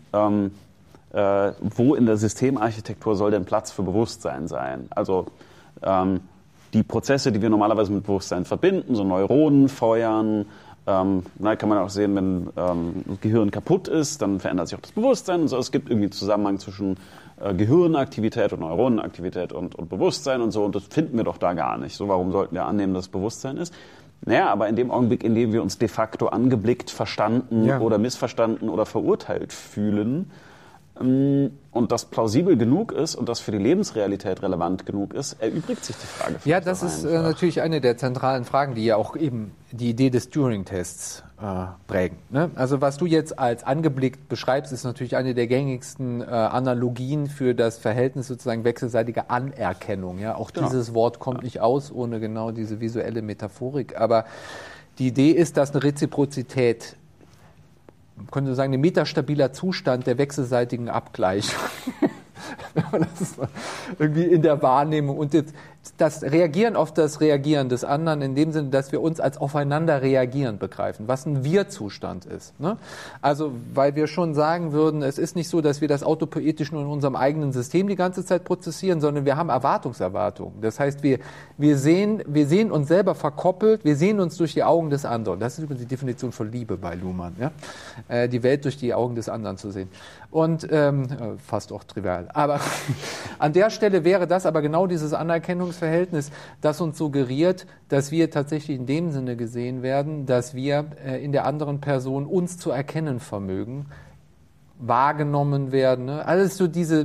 der Systemarchitektur soll denn Platz für Bewusstsein sein. Also die Prozesse, die wir normalerweise mit Bewusstsein verbinden, so Neuronen feuern. Kann man auch sehen, wenn das Gehirn kaputt ist, dann verändert sich auch das Bewusstsein. Und so. Es gibt irgendwie einen Zusammenhang zwischen Gehirnaktivität und Neuronenaktivität und Bewusstsein und so. Und das finden wir doch da gar nicht. So, warum sollten wir annehmen, dass es Bewusstsein ist? Naja, aber in dem Augenblick, in dem wir uns de facto angeblickt, verstanden oder missverstanden oder verurteilt fühlen, und das plausibel genug ist und das für die Lebensrealität relevant genug ist, erübrigt sich die Frage. Ja, das ist natürlich eine der zentralen Fragen, die ja auch eben die Idee des Turing-Tests prägen. Ne? Also was du jetzt als angeblickt beschreibst, ist natürlich eine der gängigsten Analogien für das Verhältnis sozusagen wechselseitige Anerkennung. Ja? Auch dieses Wort kommt nicht aus ohne genau diese visuelle Metaphorik. Aber die Idee ist, dass eine Reziprozität, man könnte sagen, ein metastabiler Zustand der wechselseitigen Abgleichung. Das ist irgendwie in der Wahrnehmung. Und das Reagieren auf das Reagieren des anderen in dem Sinne, dass wir uns als aufeinander reagieren begreifen, was ein Wir-Zustand ist. Ne? Also, weil wir schon sagen würden, es ist nicht so, dass wir das autopoetisch nur in unserem eigenen System die ganze Zeit prozessieren, sondern wir haben Erwartungserwartungen. Das heißt, wir sehen uns selber verkoppelt, wir sehen uns durch die Augen des anderen. Das ist übrigens die Definition von Liebe bei Luhmann. Ja? Die Welt durch die Augen des anderen zu sehen. Und fast auch trivial. Aber an der Stelle wäre das aber genau dieses Anerkennungsverhältnis, das uns suggeriert, dass wir tatsächlich in dem Sinne gesehen werden, dass wir in der anderen Person uns zu erkennen vermögen, wahrgenommen werden. Ne? Alles so diese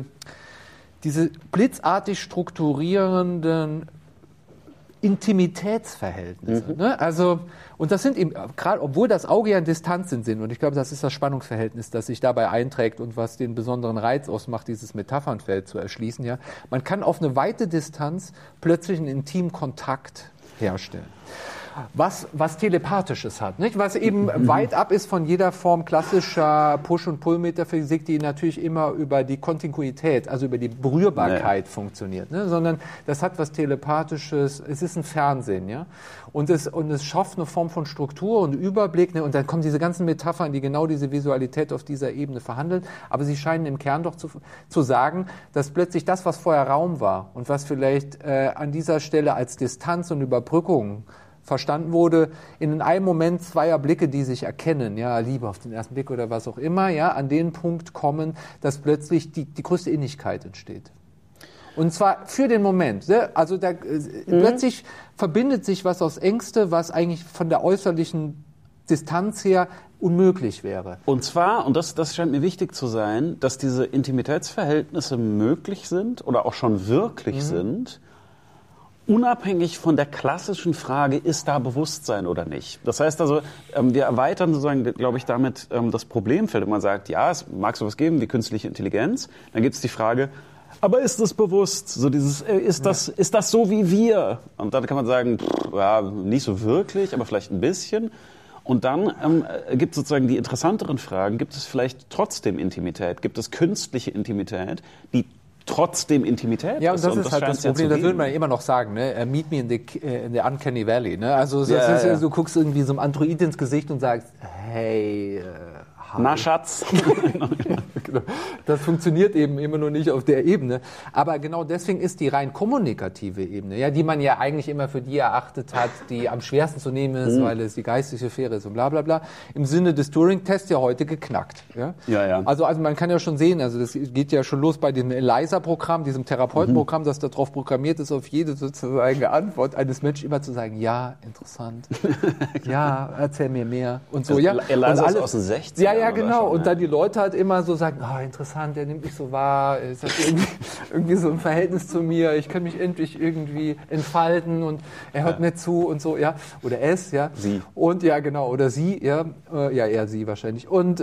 blitzartig strukturierenden Intimitätsverhältnisse. Ne? Also, und das sind eben, gerade obwohl das Auge ja in Distanzen sind, und ich glaube, das ist das Spannungsverhältnis, das sich dabei einträgt und was den besonderen Reiz ausmacht, dieses Metaphernfeld zu erschließen. Ja? Man kann auf eine weite Distanz plötzlich einen intimen Kontakt herstellen. Was Telepathisches hat, nicht? Was eben weit ab ist von jeder Form klassischer Push- und Pull-Metaphysik, die natürlich immer über die Kontiguität, also über die Berührbarkeit funktioniert, ne? Sondern das hat was Telepathisches, es ist ein Fernsehen, ja? Und es schafft eine Form von Struktur und Überblick, ne? Und dann kommen diese ganzen Metaphern, die genau diese Visualität auf dieser Ebene verhandeln, aber sie scheinen im Kern doch zu sagen, dass plötzlich das, was vorher Raum war und was vielleicht an dieser Stelle als Distanz und Überbrückung verstanden wurde, in einem Moment zweier Blicke, die sich erkennen, ja, Liebe auf den ersten Blick oder was auch immer, ja, an den Punkt kommen, dass plötzlich die größte Innigkeit entsteht. Und zwar für den Moment. Ne? Also plötzlich verbindet sich was aus Ängste, was eigentlich von der äußerlichen Distanz her unmöglich wäre. Und zwar, und das scheint mir wichtig zu sein, dass diese Intimitätsverhältnisse möglich sind oder auch schon wirklich sind, unabhängig von der klassischen Frage, ist da Bewusstsein oder nicht. Das heißt also, wir erweitern sozusagen, glaube ich, damit das Problemfeld. Und man sagt, ja, es mag sowas geben wie künstliche Intelligenz. Dann gibt es die Frage, aber ist das bewusst? So dieses, ist das so wie wir? Und dann kann man sagen, ja, nicht so wirklich, aber vielleicht ein bisschen. Und dann gibt es sozusagen die interessanteren Fragen. Gibt es vielleicht trotzdem Intimität? Gibt es künstliche Intimität, die trotzdem Intimität ist? Ja, und das ist halt das Problem, das würde man immer noch sagen, ne? Meet me in the uncanny valley. Ne? Also du guckst irgendwie so einem Android ins Gesicht und sagst, hey, na Schatz. Das funktioniert eben immer nur nicht auf der Ebene. Aber genau deswegen ist die rein kommunikative Ebene, ja, die man ja eigentlich immer für die erachtet hat, die am schwersten zu nehmen ist, weil es die geistige Sphäre ist und bla bla bla, im Sinne des Turing-Tests ja heute geknackt. Ja? Ja. Also man kann ja schon sehen, also das geht ja schon los bei dem ELISA-Programm, diesem Therapeutenprogramm, das darauf programmiert ist, auf jede sozusagen Antwort eines Menschen immer zu sagen, ja, interessant, ja, erzähl mir mehr und so. Ja. ELISA ist aus den 60ern. Ja, genau. Schon, und dann die Leute halt immer so sagen, interessant, der nimmt mich so wahr, es hat irgendwie so ein Verhältnis zu mir, ich kann mich endlich irgendwie entfalten und er hört mir zu und so, ja. Oder es, ja. Sie. Und ja, genau, oder sie, ja. Ja, eher sie wahrscheinlich. Und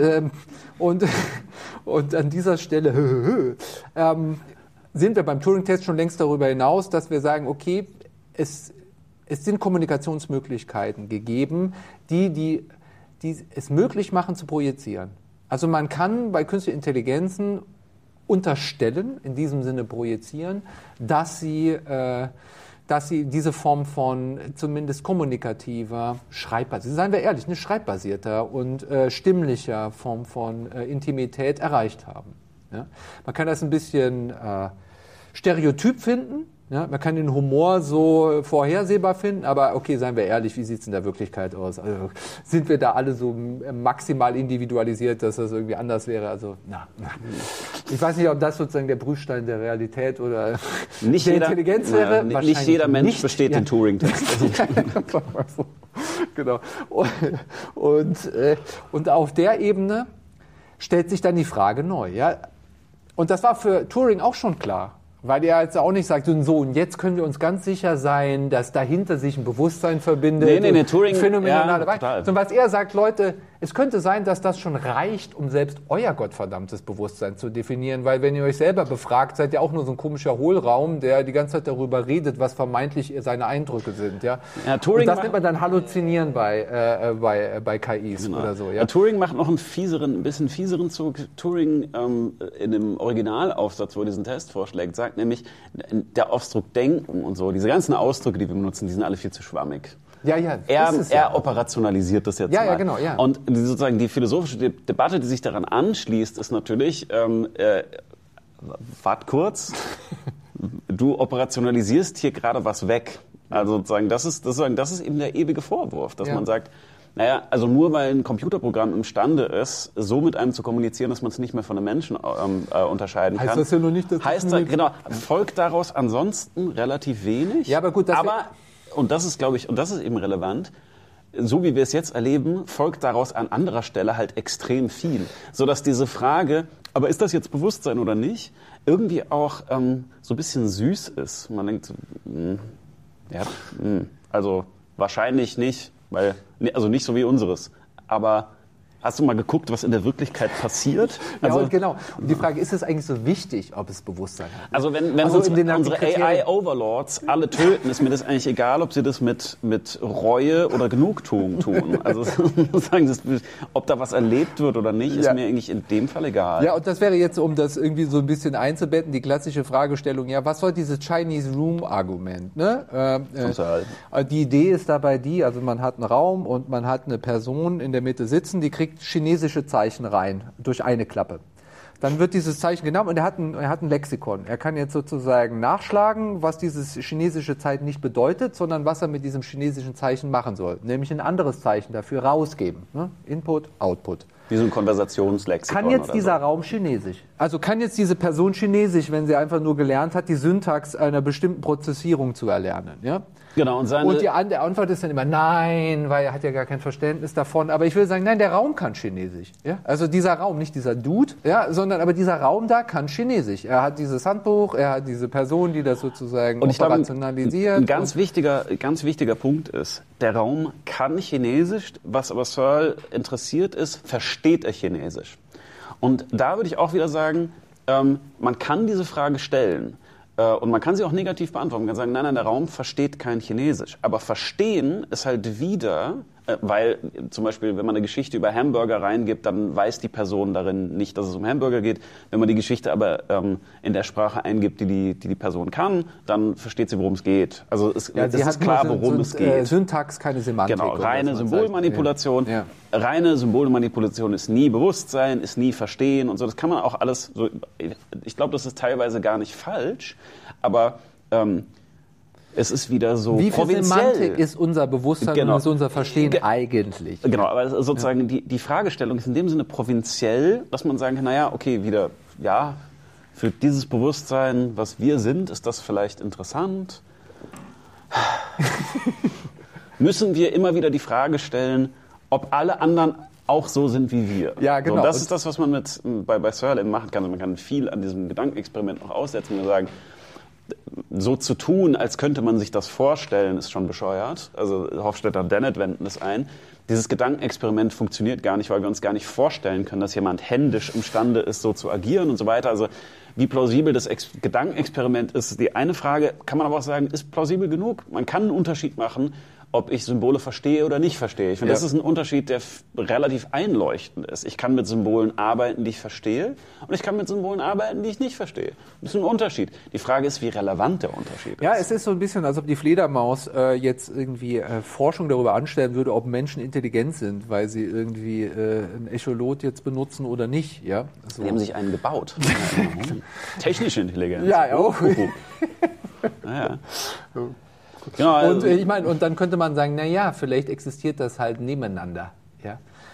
an dieser Stelle sind wir beim Turing-Test schon längst darüber hinaus, dass wir sagen, okay, es sind Kommunikationsmöglichkeiten gegeben, die es möglich machen zu projizieren. Also man kann bei künstlichen Intelligenzen unterstellen, in diesem Sinne projizieren, dass sie diese Form von zumindest kommunikativer, schreibbasierter, seien wir ehrlich, schreibbasierter und stimmlicher Form von Intimität erreicht haben. Ja? Man kann das ein bisschen stereotyp finden. Ja, man kann den Humor so vorhersehbar finden, aber okay, seien wir ehrlich, wie sieht es in der Wirklichkeit aus? Also, sind wir da alle so maximal individualisiert, dass das irgendwie anders wäre? Also, ich weiß nicht, ob das sozusagen der Prüfstein der Realität oder nicht der jeder, Intelligenz wäre. Nicht jeder Mensch besteht den Turing-Test. Genau. Und auf der Ebene stellt sich dann die Frage neu. Ja? Und das war für Turing auch schon klar. Weil er jetzt auch nicht sagt, so, und jetzt können wir uns ganz sicher sein, dass dahinter sich ein Bewusstsein verbindet. Nee, Turing, phänomenal dabei. Total. Sondern was er sagt, Leute, es könnte sein, dass das schon reicht, um selbst euer gottverdammtes Bewusstsein zu definieren. Weil wenn ihr euch selber befragt, seid ihr auch nur so ein komischer Hohlraum, der die ganze Zeit darüber redet, was vermeintlich seine Eindrücke sind. Ja? Turing und das nennt man dann Halluzinieren bei KIs oder so. Ja? Turing macht noch ein bisschen fieseren Zug. Turing in dem Originalaufsatz, wo er diesen Test vorschlägt, sagt nämlich, der Ausdruck Denken und so, diese ganzen Ausdrücke, die wir benutzen, die sind alle viel zu schwammig. Ja, er operationalisiert das jetzt mal. Ja, genau, ja. Und sozusagen die philosophische Debatte, die sich daran anschließt, ist natürlich, wart kurz, du operationalisierst hier gerade was weg. Also sozusagen, das ist eben der ewige Vorwurf, dass man sagt, naja, also nur weil ein Computerprogramm imstande ist, so mit einem zu kommunizieren, dass man es nicht mehr von einem Menschen unterscheiden kann. Heißt das ja nur nicht, dass folgt daraus ansonsten relativ wenig. Ja, aber gut, und das ist, glaube ich, und das ist eben relevant, so wie wir es jetzt erleben, folgt daraus an anderer Stelle halt extrem viel. Sodass diese Frage, aber ist das jetzt Bewusstsein oder nicht, irgendwie auch so ein bisschen süß ist. Man denkt, also wahrscheinlich nicht. Also nicht so wie unseres. Aber hast du mal geguckt, was in der Wirklichkeit passiert? Also, ja, genau. Und die Frage, ist es eigentlich so wichtig, ob es Bewusstsein hat? Also wenn unsere AI-Overlords alle töten, ist mir das eigentlich egal, ob sie das mit Reue oder Genugtuung tun. Also sagen, ob da was erlebt wird oder nicht, ist mir eigentlich in dem Fall egal. Ja, und das wäre jetzt, um das irgendwie so ein bisschen einzubetten, die klassische Fragestellung, ja, was soll dieses Chinese Room-Argument? Ne? Die Idee ist dabei also man hat einen Raum und man hat eine Person in der Mitte sitzen, die kriegt chinesische Zeichen rein durch eine Klappe. Dann wird dieses Zeichen genommen und er hat ein Lexikon. Er kann jetzt sozusagen nachschlagen, was dieses chinesische Zeichen nicht bedeutet, sondern was er mit diesem chinesischen Zeichen machen soll. Nämlich ein anderes Zeichen dafür rausgeben. Ne? Input, Output. Wie so ein Konversationslexikon. Kann jetzt dieser Raum Chinesisch? Also kann jetzt diese Person Chinesisch, wenn sie einfach nur gelernt hat, die Syntax einer bestimmten Prozessierung zu erlernen? Ja? Genau. Und die Antwort ist dann immer nein, weil er hat ja gar kein Verständnis davon. Aber ich will sagen, nein, der Raum kann Chinesisch. Ja? Also dieser Raum, nicht dieser Dude, ja, sondern aber dieser Raum da kann Chinesisch. Er hat dieses Handbuch, er hat diese Person, die das sozusagen operationalisiert. Ein ganz wichtiger Punkt ist, der Raum kann Chinesisch, was aber Searle interessiert ist, versteht er Chinesisch. Und da würde ich auch wieder sagen, man kann diese Frage stellen. Und man kann sie auch negativ beantworten. Man kann sagen, nein, der Raum versteht kein Chinesisch. Aber verstehen ist halt wieder weil zum Beispiel, wenn man eine Geschichte über Hamburger reingibt, dann weiß die Person darin nicht, dass es um Hamburger geht. Wenn man die Geschichte aber in der Sprache eingibt, die Person kann, dann versteht sie, worum es geht. Also es ist klar, worum es geht. Syntax, keine Semantik. Genau, reine Symbolmanipulation. Ja. Reine Symbolmanipulation ist nie Bewusstsein, ist nie Verstehen und so. Das kann man auch alles so. Ich glaube, das ist teilweise gar nicht falsch, aber es ist wieder so wie viel provinziell. Semantik ist unser Bewusstsein und ist unser Verstehen eigentlich? Genau, aber sozusagen die Fragestellung ist in dem Sinne provinziell, dass man sagen kann, naja, okay, wieder, ja, für dieses Bewusstsein, was wir sind, ist das vielleicht interessant? Müssen wir immer wieder die Frage stellen, ob alle anderen auch so sind wie wir. Ja, genau. So, das ist das, was man bei Searle eben machen kann. Also man kann viel an diesem Gedankenexperiment noch aussetzen und sagen, so zu tun, als könnte man sich das vorstellen, ist schon bescheuert. Also Hofstadter und Dennett wenden das ein. Dieses Gedankenexperiment funktioniert gar nicht, weil wir uns gar nicht vorstellen können, dass jemand händisch imstande ist, so zu agieren und so weiter. Also wie plausibel das Gedankenexperiment ist die eine Frage, kann man aber auch sagen, ist plausibel genug. Man kann einen Unterschied machen, ob ich Symbole verstehe oder nicht verstehe. Ich finde, das ist ein Unterschied, der relativ einleuchtend ist. Ich kann mit Symbolen arbeiten, die ich verstehe, und ich kann mit Symbolen arbeiten, die ich nicht verstehe. Das ist ein Unterschied. Die Frage ist, wie relevant der Unterschied ist. Ja, es ist so ein bisschen, als ob die Fledermaus jetzt irgendwie Forschung darüber anstellen würde, ob Menschen intelligent sind, weil sie irgendwie ein Echolot jetzt benutzen oder nicht. Ja? So. Die haben sich einen gebaut. Technische Intelligenz. Ja, auch. Naja. Genau, also und ich meine, und dann könnte man sagen, na ja, vielleicht existiert das halt nebeneinander, ja.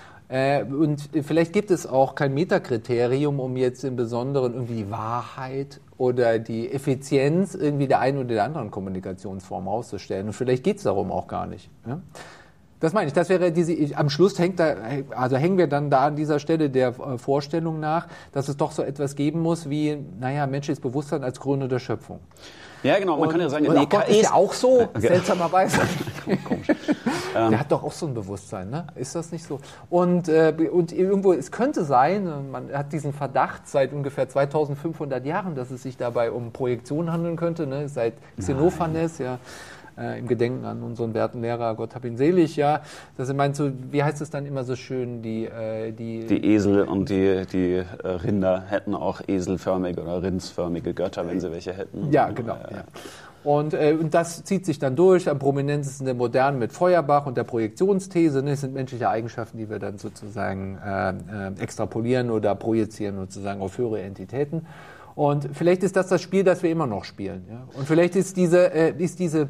Und vielleicht gibt es auch kein Metakriterium, um jetzt im Besonderen irgendwie die Wahrheit oder die Effizienz irgendwie der einen oder der anderen Kommunikationsform herauszustellen. Und vielleicht geht es darum auch gar nicht. Ja? Das meine ich, das wäre am Schluss hängen wir dann da an dieser Stelle der Vorstellung nach, dass es doch so etwas geben muss wie, naja, menschliches Bewusstsein als Krone der Schöpfung. Ja, genau, man kann ja sagen, und Gott ist ja auch so, ja, seltsamerweise. Komisch. Der hat doch auch so ein Bewusstsein, ne? Ist das nicht so? Und irgendwo, es könnte sein, man hat diesen Verdacht seit ungefähr 2500 Jahren, dass es sich dabei um Projektion handeln könnte, ne? Seit Xenophanes, ja. Im Gedenken an unseren werten Lehrer, Gott hab ihn selig, ja. Das meint so, wie heißt es dann immer so schön, die Esel und die Rinder hätten auch eselförmige oder rindsförmige Götter, wenn sie welche hätten. Ja, genau. Ja. Und das zieht sich dann durch, am prominentesten der Moderne mit Feuerbach und der Projektionsthese. Ne? Das sind menschliche Eigenschaften, die wir dann sozusagen extrapolieren oder projizieren sozusagen auf höhere Entitäten. Und vielleicht ist das Spiel, das wir immer noch spielen. Ja? Und vielleicht ist dieses,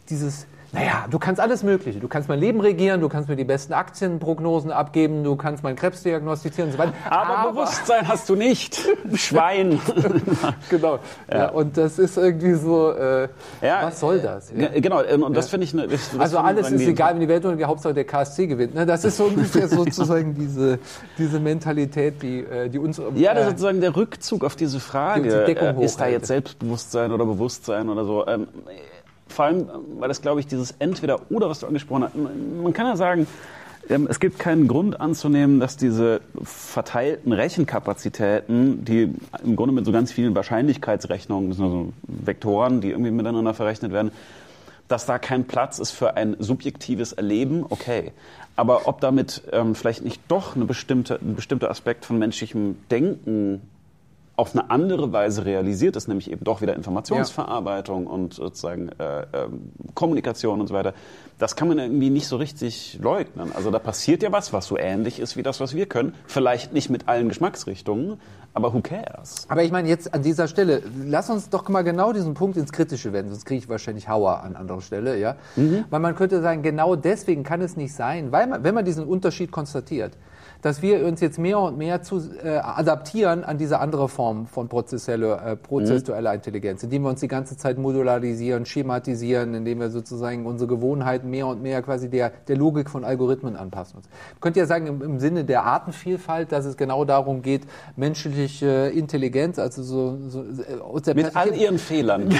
naja, du kannst alles Mögliche. Du kannst mein Leben regieren, du kannst mir die besten Aktienprognosen abgeben, du kannst meinen Krebs diagnostizieren und so weiter. Aber Bewusstsein hast du nicht, Schwein. Genau. Ja, und das ist irgendwie so, was soll das? Ja. Genau, und das finde ich... Also alles ist egal, wenn die Welt untergeht, Hauptsache der KSC gewinnt. Ne? Das ist so ungefähr sozusagen diese Mentalität, die uns... Ja, das ist sozusagen der Rückzug auf diese Frage, ist da jetzt Selbstbewusstsein oder Bewusstsein oder so... Vor allem, weil das, glaube ich, dieses Entweder-Oder, was du angesprochen hast, man kann ja sagen, es gibt keinen Grund anzunehmen, dass diese verteilten Rechenkapazitäten, die im Grunde mit so ganz vielen Wahrscheinlichkeitsrechnungen, das sind also Vektoren, die irgendwie miteinander verrechnet werden, dass da kein Platz ist für ein subjektives Erleben, okay. Aber ob damit vielleicht nicht doch ein bestimmter Aspekt von menschlichem Denken auf eine andere Weise realisiert ist, nämlich eben doch wieder Informationsverarbeitung und sozusagen Kommunikation und so weiter, das kann man irgendwie nicht so richtig leugnen. Also da passiert ja was so ähnlich ist wie das, was wir können. Vielleicht nicht mit allen Geschmacksrichtungen, aber who cares? Aber ich meine jetzt an dieser Stelle, lass uns doch mal genau diesen Punkt ins Kritische wenden, sonst kriege ich wahrscheinlich Hauer an anderer Stelle, ja. Weil man könnte sagen, genau deswegen kann es nicht sein, wenn man diesen Unterschied konstatiert, dass wir uns jetzt mehr und mehr adaptieren an diese andere Form von prozessueller Intelligenz, indem wir uns die ganze Zeit modularisieren, schematisieren, indem wir sozusagen unsere Gewohnheiten mehr und mehr quasi der Logik von Algorithmen anpassen. Man könnte ja sagen, im Sinne der Artenvielfalt, dass es genau darum geht, menschliche Intelligenz, also so mit all ihren Fehlern.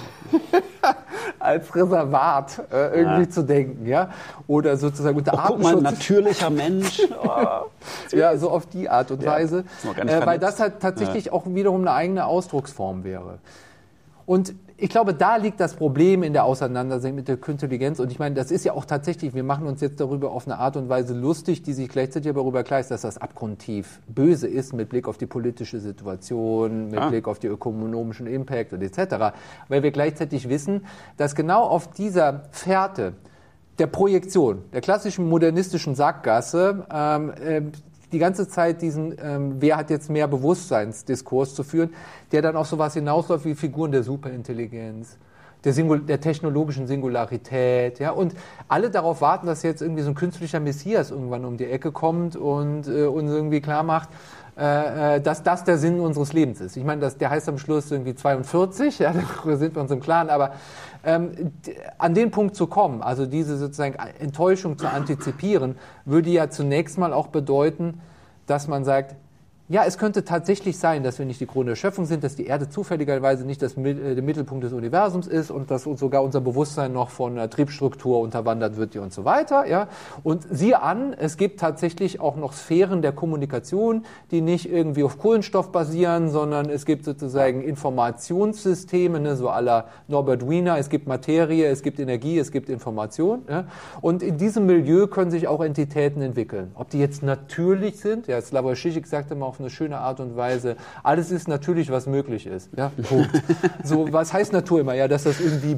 Als Reservat irgendwie zu denken, ja, oder sozusagen unter Artenschutz. Guck mal, natürlicher Mensch. Ja, so auf die Art und Weise, weil das halt tatsächlich auch wiederum eine eigene Ausdrucksform wäre. Und ich glaube, da liegt das Problem in der Auseinandersetzung mit der künstlichen Intelligenz. Und ich meine, das ist ja auch tatsächlich, wir machen uns jetzt darüber auf eine Art und Weise lustig, die sich gleichzeitig aber darüber klar ist, dass das abgrundtief böse ist mit Blick auf die politische Situation, mit Blick auf die ökonomischen Impact und etc. Weil wir gleichzeitig wissen, dass genau auf dieser Fährte der Projektion, der klassischen modernistischen Sackgasse, die ganze Zeit diesen, wer hat jetzt mehr Bewusstseinsdiskurs zu führen, der dann auf sowas hinausläuft wie Figuren der Superintelligenz, der technologischen Singularität, ja, und alle darauf warten, dass jetzt irgendwie so ein künstlicher Messias irgendwann um die Ecke kommt und uns irgendwie klar macht, dass das der Sinn unseres Lebens ist. Ich meine, der heißt am Schluss irgendwie 42, ja, darüber sind wir uns im Klaren, aber an den Punkt zu kommen, also diese sozusagen Enttäuschung zu antizipieren, würde ja zunächst mal auch bedeuten, dass man sagt, ja, es könnte tatsächlich sein, dass wir nicht die Krone der Schöpfung sind, dass die Erde zufälligerweise nicht der Mittelpunkt des Universums ist und dass sogar unser Bewusstsein noch von einer Triebstruktur unterwandert wird und so weiter. Ja. Und siehe an, es gibt tatsächlich auch noch Sphären der Kommunikation, die nicht irgendwie auf Kohlenstoff basieren, sondern es gibt sozusagen Informationssysteme, ne, so à la Norbert Wiener, es gibt Materie, es gibt Energie, es gibt Information. Ja. Und in diesem Milieu können sich auch Entitäten entwickeln. Ob die jetzt natürlich sind, ja, Slavoj Žižek sagte mal auf eine schöne Art und Weise, alles ist natürlich, was möglich ist. Ja? Punkt. So, was heißt Natur immer? Ja, dass das irgendwie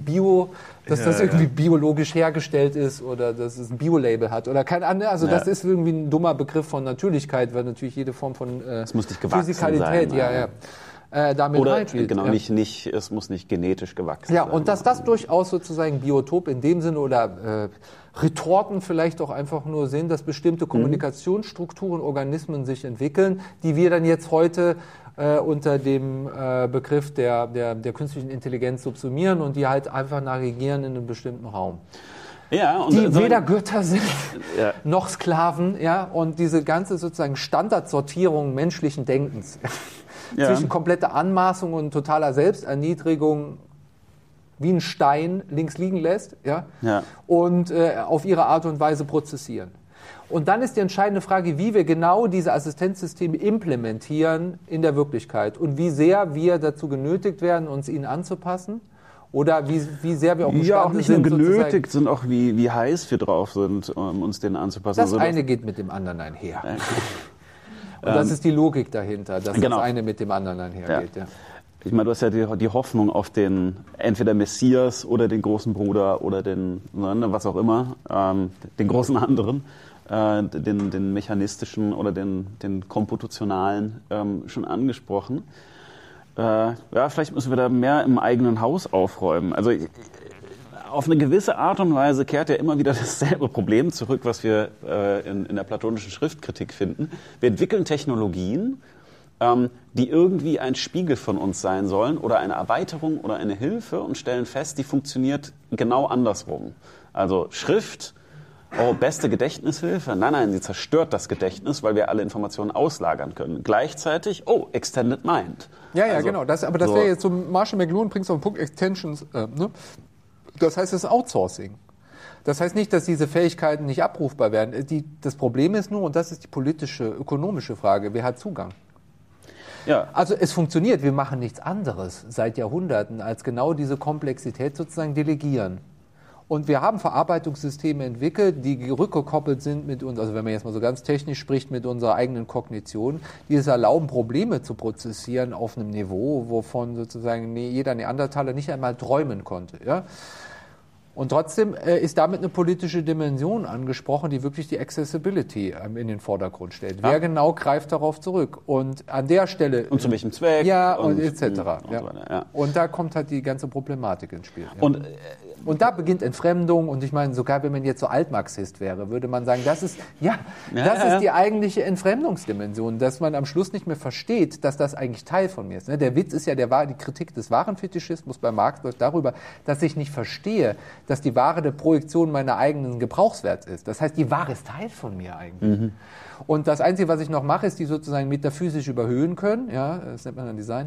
biologisch hergestellt ist oder dass es ein Biolabel hat oder kein anderes. Also das ist irgendwie ein dummer Begriff von Natürlichkeit, weil natürlich jede Form von es muss nicht gewachsen Physikalität, sein, damit oder reinspielt. genau, nicht, es muss nicht genetisch gewachsen sein. Ja, und dass das durchaus sozusagen Biotop in dem Sinne oder Retorten vielleicht auch einfach nur sind, dass bestimmte Kommunikationsstrukturen, Organismen sich entwickeln, die wir dann jetzt heute unter dem Begriff der künstlichen Intelligenz subsumieren und die halt einfach navigieren in einem bestimmten Raum. Ja, und die weder Götter sind, noch Sklaven, ja, und diese ganze sozusagen Standardsortierung menschlichen Denkens zwischen kompletter Anmaßung und totaler Selbsterniedrigung wie ein Stein links liegen lässt, und auf ihre Art und Weise prozessieren. Und dann ist die entscheidende Frage, wie wir genau diese Assistenzsysteme implementieren in der Wirklichkeit und wie sehr wir dazu genötigt werden, uns ihnen anzupassen. Oder wie sehr wir auch imstande sind. Ja, auch nicht nur genötigt, sondern auch wie heiß wir drauf sind, uns denen anzupassen. Das eine geht mit dem anderen einher. Und das ist die Logik dahinter, dass das eine mit dem anderen einhergeht. Ja. Ich meine, du hast ja die Hoffnung auf den entweder Messias oder den großen Bruder oder den, was auch immer, den großen anderen, den mechanistischen oder den komputationalen schon angesprochen. Vielleicht müssen wir da mehr im eigenen Haus aufräumen. Also auf eine gewisse Art und Weise kehrt ja immer wieder dasselbe Problem zurück, was wir in der platonischen Schriftkritik finden. Wir entwickeln Technologien, die irgendwie ein Spiegel von uns sein sollen oder eine Erweiterung oder eine Hilfe und stellen fest, die funktioniert genau andersrum. Also Schrift, beste Gedächtnishilfe. Nein, sie zerstört das Gedächtnis, weil wir alle Informationen auslagern können. Gleichzeitig, Extended Mind. Ja, genau. Das wäre jetzt so, Marshall McLuhan bringt so einen Punkt, Extensions, ne? Das heißt, es ist Outsourcing. Das heißt nicht, dass diese Fähigkeiten nicht abrufbar werden. Das Problem ist nur, und das ist die politische, ökonomische Frage, wer hat Zugang? Ja. Also es funktioniert, wir machen nichts anderes seit Jahrhunderten, als genau diese Komplexität sozusagen delegieren. Und wir haben Verarbeitungssysteme entwickelt, die rückgekoppelt sind mit uns, also wenn man jetzt mal so ganz technisch spricht, mit unserer eigenen Kognition, die es erlauben, Probleme zu prozessieren auf einem Niveau, wovon sozusagen jeder Neandertaler nicht einmal träumen konnte. Ja? Und trotzdem ist damit eine politische Dimension angesprochen, die wirklich die Accessibility in den Vordergrund stellt. Ja. Wer genau greift darauf zurück? Und an der Stelle... Und zu welchem Zweck? Ja, und etc. Und, so weiter, ja. Und da kommt halt die ganze Problematik ins Spiel. Ja. Und da beginnt Entfremdung. Und ich meine, sogar wenn man jetzt so Altmarxist wäre, würde man sagen, das ist die eigentliche Entfremdungsdimension, dass man am Schluss nicht mehr versteht, dass das eigentlich Teil von mir ist. Der Witz ist ja die Kritik des Warenfetischismus bei Marx läuft darüber, dass ich nicht verstehe, dass die Ware der Projektion meiner eigenen Gebrauchswerts ist. Das heißt, die Ware ist Teil von mir eigentlich. Mhm. Und das Einzige, was ich noch mache, ist, die sozusagen metaphysisch überhöhen können. Ja, das nennt man dann Design.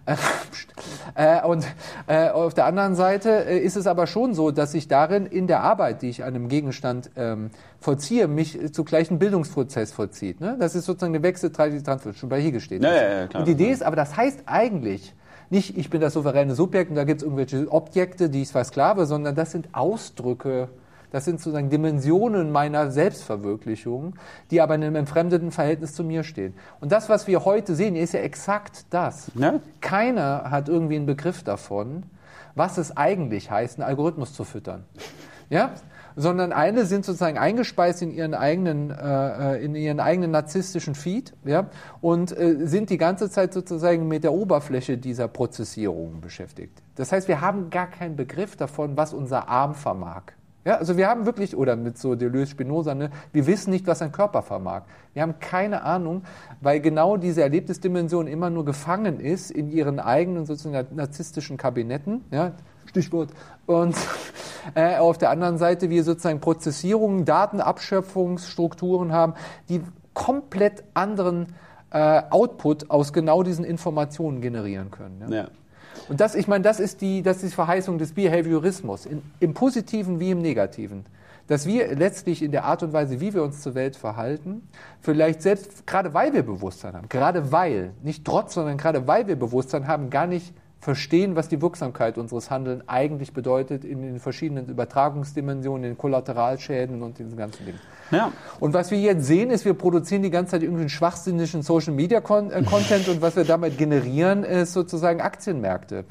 Und auf der anderen Seite ist es aber schon so, dass ich darin in der Arbeit, die ich an einem Gegenstand vollziehe, mich zugleich einen Bildungsprozess vollzieht. Ne? Das ist sozusagen eine Wechseltransformation, schon bei Hegel steht. Ja, klar. Und die Idee ist aber, das heißt eigentlich nicht, ich bin das souveräne Subjekt und da gibt es irgendwelche Objekte, die ich versklave, sondern das sind Ausdrücke, das sind sozusagen Dimensionen meiner Selbstverwirklichung, die aber in einem entfremdeten Verhältnis zu mir stehen. Und das, was wir heute sehen, ist ja exakt das. Ja. Keiner hat irgendwie einen Begriff davon, was es eigentlich heißt, einen Algorithmus zu füttern. Ja? Sondern alle sind sozusagen eingespeist in ihren eigenen narzisstischen Feed, ja? Und sind die ganze Zeit sozusagen mit der Oberfläche dieser Prozessierung beschäftigt. Das heißt, wir haben gar keinen Begriff davon, was unser Arm vermag. Ja, also wir haben wirklich, oder mit so Deleuze, Spinoza, ne, wir wissen nicht, was ein Körper vermag. Wir haben keine Ahnung, weil genau diese Erlebnisdimension immer nur gefangen ist in ihren eigenen sozusagen narzisstischen Kabinetten, ja, Stichwort. Und auf der anderen Seite wir sozusagen Prozessierungen, Datenabschöpfungsstrukturen haben, die komplett anderen Output aus genau diesen Informationen generieren können. Ja? Ja. Und das, ich meine, das ist die Verheißung des Behaviorismus, im Positiven wie im Negativen. Dass wir letztlich in der Art und Weise, wie wir uns zur Welt verhalten, vielleicht selbst, gerade weil wir Bewusstsein haben, nicht trotz, sondern gerade weil wir Bewusstsein haben, gar nicht verstehen, was die Wirksamkeit unseres Handelns eigentlich bedeutet in den verschiedenen Übertragungsdimensionen, den Kollateralschäden und diesen ganzen Dingen. Ja. Und was wir jetzt sehen, ist, wir produzieren die ganze Zeit irgendeinen schwachsinnigen Social-Media-Content und was wir damit generieren, ist sozusagen Aktienmärkte,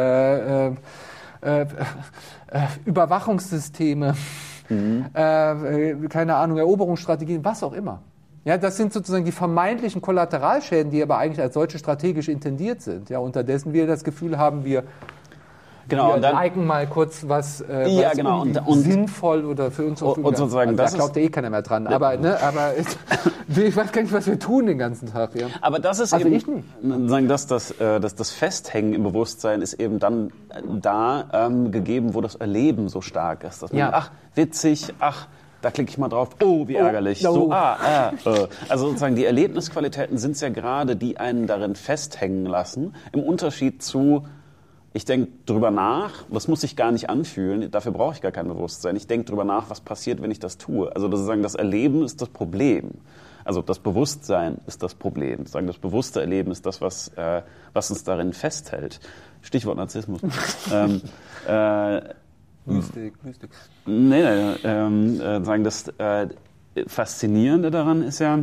Überwachungssysteme, keine Ahnung, Eroberungsstrategien, was auch immer. Ja, das sind sozusagen die vermeintlichen Kollateralschäden, die aber eigentlich als solche strategisch intendiert sind. Ja, unterdessen wir das Gefühl haben, wir liken mal kurz was sinnvoll oder für uns auch und sozusagen, also, da glaubt ja eh keiner mehr dran. Ja. Aber ich weiß gar nicht, was wir tun den ganzen Tag. Ja. Aber das ist also eben, ich nicht. Sagen, dass das Festhängen im Bewusstsein ist eben dann da gegeben, wo das Erleben so stark ist. Dass man, ach, witzig, ach, da klicke ich mal drauf, oh, wie ärgerlich. So, Also sozusagen die Erlebnisqualitäten sind es ja gerade, die einen darin festhängen lassen. Im Unterschied zu, ich denke drüber nach, das muss sich gar nicht anfühlen, dafür brauche ich gar kein Bewusstsein. Ich denke drüber nach, was passiert, wenn ich das tue. Also sozusagen das Erleben ist das Problem. Also das Bewusstsein ist das Problem. Sozusagen das bewusste Erleben ist das, was uns darin festhält. Stichwort Narzissmus. Mystik. Sagen, das Faszinierende daran ist ja,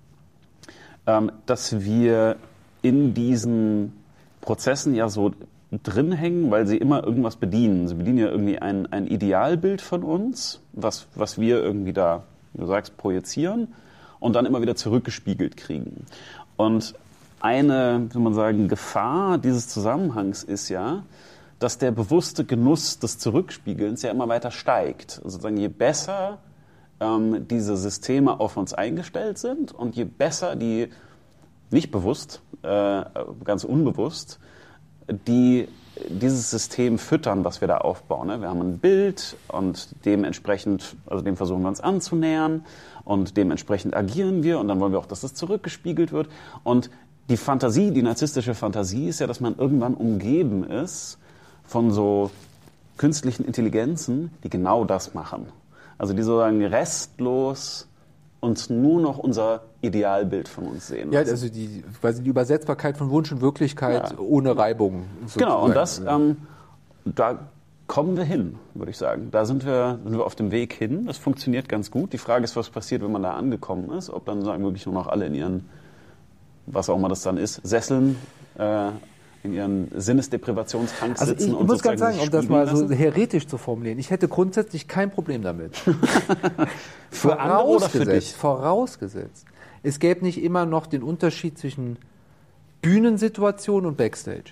dass wir in diesen Prozessen ja so drin hängen, weil sie immer irgendwas bedienen. Sie bedienen ja irgendwie ein Idealbild von uns, was wir irgendwie da, wie du sagst, projizieren und dann immer wieder zurückgespiegelt kriegen. Und eine, soll man sagen, Gefahr dieses Zusammenhangs ist ja, dass der bewusste Genuss des Zurückspiegelns ja immer weiter steigt. Also sozusagen, je besser diese Systeme auf uns eingestellt sind und je besser die, nicht bewusst, ganz unbewusst, dieses System füttern, was wir da aufbauen. Ne? Wir haben ein Bild und dementsprechend, also dem versuchen wir uns anzunähern und dementsprechend agieren wir und dann wollen wir auch, dass es zurückgespiegelt wird. Und die Fantasie, die narzisstische Fantasie ist ja, dass man irgendwann umgeben ist von so künstlichen Intelligenzen, die genau das machen. Also die sozusagen restlos uns nur noch unser Idealbild von uns sehen lassen. Ja, also die Übersetzbarkeit von Wunsch und Wirklichkeit ohne Reibung. Sozusagen. Genau, und das, da kommen wir hin, würde ich sagen. Da sind wir auf dem Weg hin. Das funktioniert ganz gut. Die Frage ist, was passiert, wenn man da angekommen ist. Ob dann sagen wirklich nur noch alle in ihren, was auch immer das dann ist, Sesseln, in ihren Sinnesdeprivationstanks sitzen ich muss ganz sagen, um das mal so heretisch zu formulieren, ich hätte grundsätzlich kein Problem damit. Für andere oder für dich? Vorausgesetzt, es gäbe nicht immer noch den Unterschied zwischen Bühnensituation und Backstage.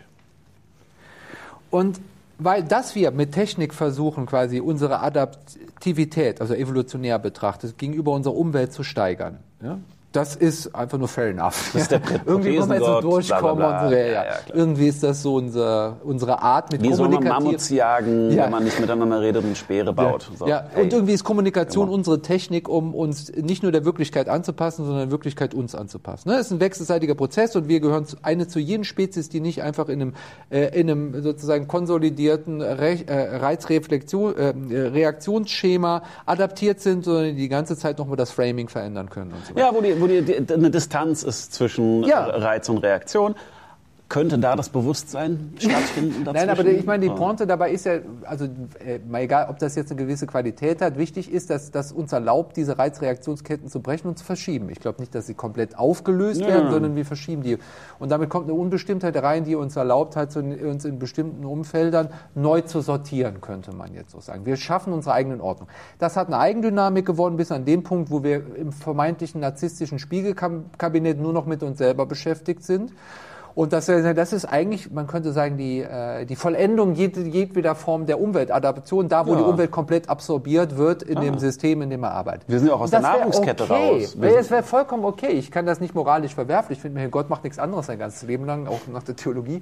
Und weil das wir mit Technik versuchen, quasi unsere Adaptivität, also evolutionär betrachtet, gegenüber unserer Umwelt zu steigern, ja? Das ist einfach nur fair enough. Das ist der irgendwie wollen wir jetzt so durchkommen. Bla, bla, bla. Und so. Ja. Irgendwie ist das so unsere Art mit Kommunikation. Wie soll man Mammuts jagen, wenn man nicht miteinander redet und eine Speere baut? Ja. So. Ja. Und irgendwie ist Kommunikation unsere Technik, um uns nicht nur der Wirklichkeit anzupassen, sondern der Wirklichkeit uns anzupassen. Das ist ein wechselseitiger Prozess und wir gehören zu jenen Spezies, die nicht einfach in einem sozusagen konsolidierten Reaktionsschema adaptiert sind, sondern die ganze Zeit nochmal das Framing verändern können. Und so weiter. Ja, wo eine Distanz ist zwischen Reiz und Reaktion. Könnte da das Bewusstsein stattfinden dazwischen? Nein, aber ich meine, die Pointe dabei ist ja, also mal egal, ob das jetzt eine gewisse Qualität hat, wichtig ist, dass uns erlaubt, diese Reizreaktionsketten zu brechen und zu verschieben. Ich glaube nicht, dass sie komplett aufgelöst werden, sondern wir verschieben die. Und damit kommt eine Unbestimmtheit rein, die uns erlaubt, halt uns in bestimmten Umfeldern neu zu sortieren, könnte man jetzt so sagen. Wir schaffen unsere eigenen Ordnung. Das hat eine Eigendynamik gewonnen bis an den Punkt, wo wir im vermeintlichen narzisstischen Spiegelkabinett nur noch mit uns selber beschäftigt sind. Und das ist eigentlich, man könnte sagen, die Vollendung jedweder Form der Umweltadaption, da wo die Umwelt komplett absorbiert wird in dem System, in dem man arbeitet. Wir sind ja auch aus der Nahrungskette raus. Es wäre vollkommen okay. Ich kann das nicht moralisch verwerfen. Ich finde mir, Gott macht nichts anderes sein ganzes Leben lang, auch nach der Theologie.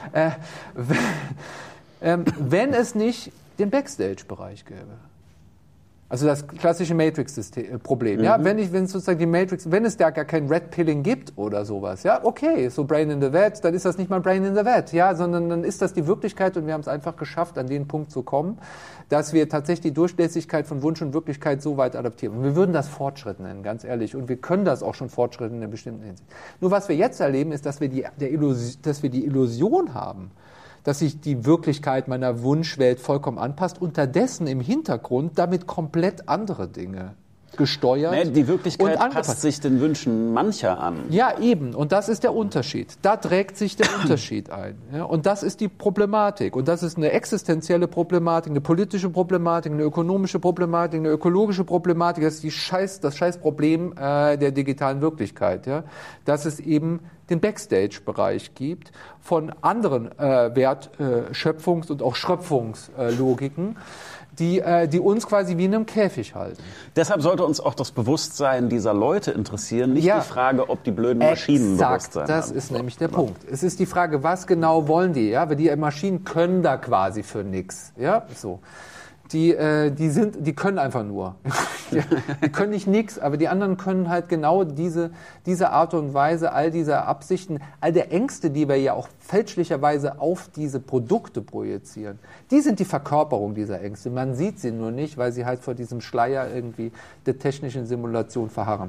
Wenn es nicht den Backstage-Bereich gäbe. Also das klassische Matrix-Problem. Ja, wenn es sozusagen die Matrix, wenn es da gar kein Red Pilling gibt oder sowas, ja, okay, so Brain in the Vat, dann ist das nicht mal Brain in the Vat, ja, sondern dann ist das die Wirklichkeit und wir haben es einfach geschafft, an den Punkt zu kommen, dass wir tatsächlich die Durchlässigkeit von Wunsch und Wirklichkeit so weit adaptieren. Und wir würden das Fortschritt nennen, ganz ehrlich. Und wir können das auch schon Fortschritt in einer bestimmten Hinsicht. Nur was wir jetzt erleben, ist, dass wir die Illusion haben, dass sich die Wirklichkeit meiner Wunschwelt vollkommen anpasst, unterdessen im Hintergrund damit komplett andere Dinge gesteuert. Nee, die Wirklichkeit passt sich den Wünschen mancher an. Ja, eben. Und das ist der Unterschied. Da trägt sich der Unterschied ein. Ja, und das ist die Problematik. Und das ist eine existenzielle Problematik, eine politische Problematik, eine ökonomische Problematik, eine ökologische Problematik. Das ist das Scheißproblem der digitalen Wirklichkeit. Ja? Dass es eben den Backstage-Bereich gibt von anderen Wertschöpfungs- und auch Schröpfungslogiken, die uns quasi wie in einem Käfig halten. Deshalb sollte uns auch das Bewusstsein dieser Leute interessieren, nicht die Frage, ob die blöden Maschinen Bewusstsein haben. Das ist nämlich der Punkt. Es ist die Frage, was genau wollen die? Ja, weil die Maschinen können da quasi für nichts. Ja, so. Die können einfach nur. Die können nicht nix, aber die anderen können halt genau diese Art und Weise, all diese Absichten, all der Ängste, die wir ja auch fälschlicherweise auf diese Produkte projizieren, die sind die Verkörperung dieser Ängste. Man sieht sie nur nicht, weil sie halt vor diesem Schleier irgendwie der technischen Simulation verharren.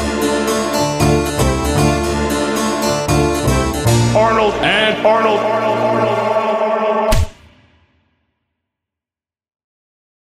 Arnold and Arnold.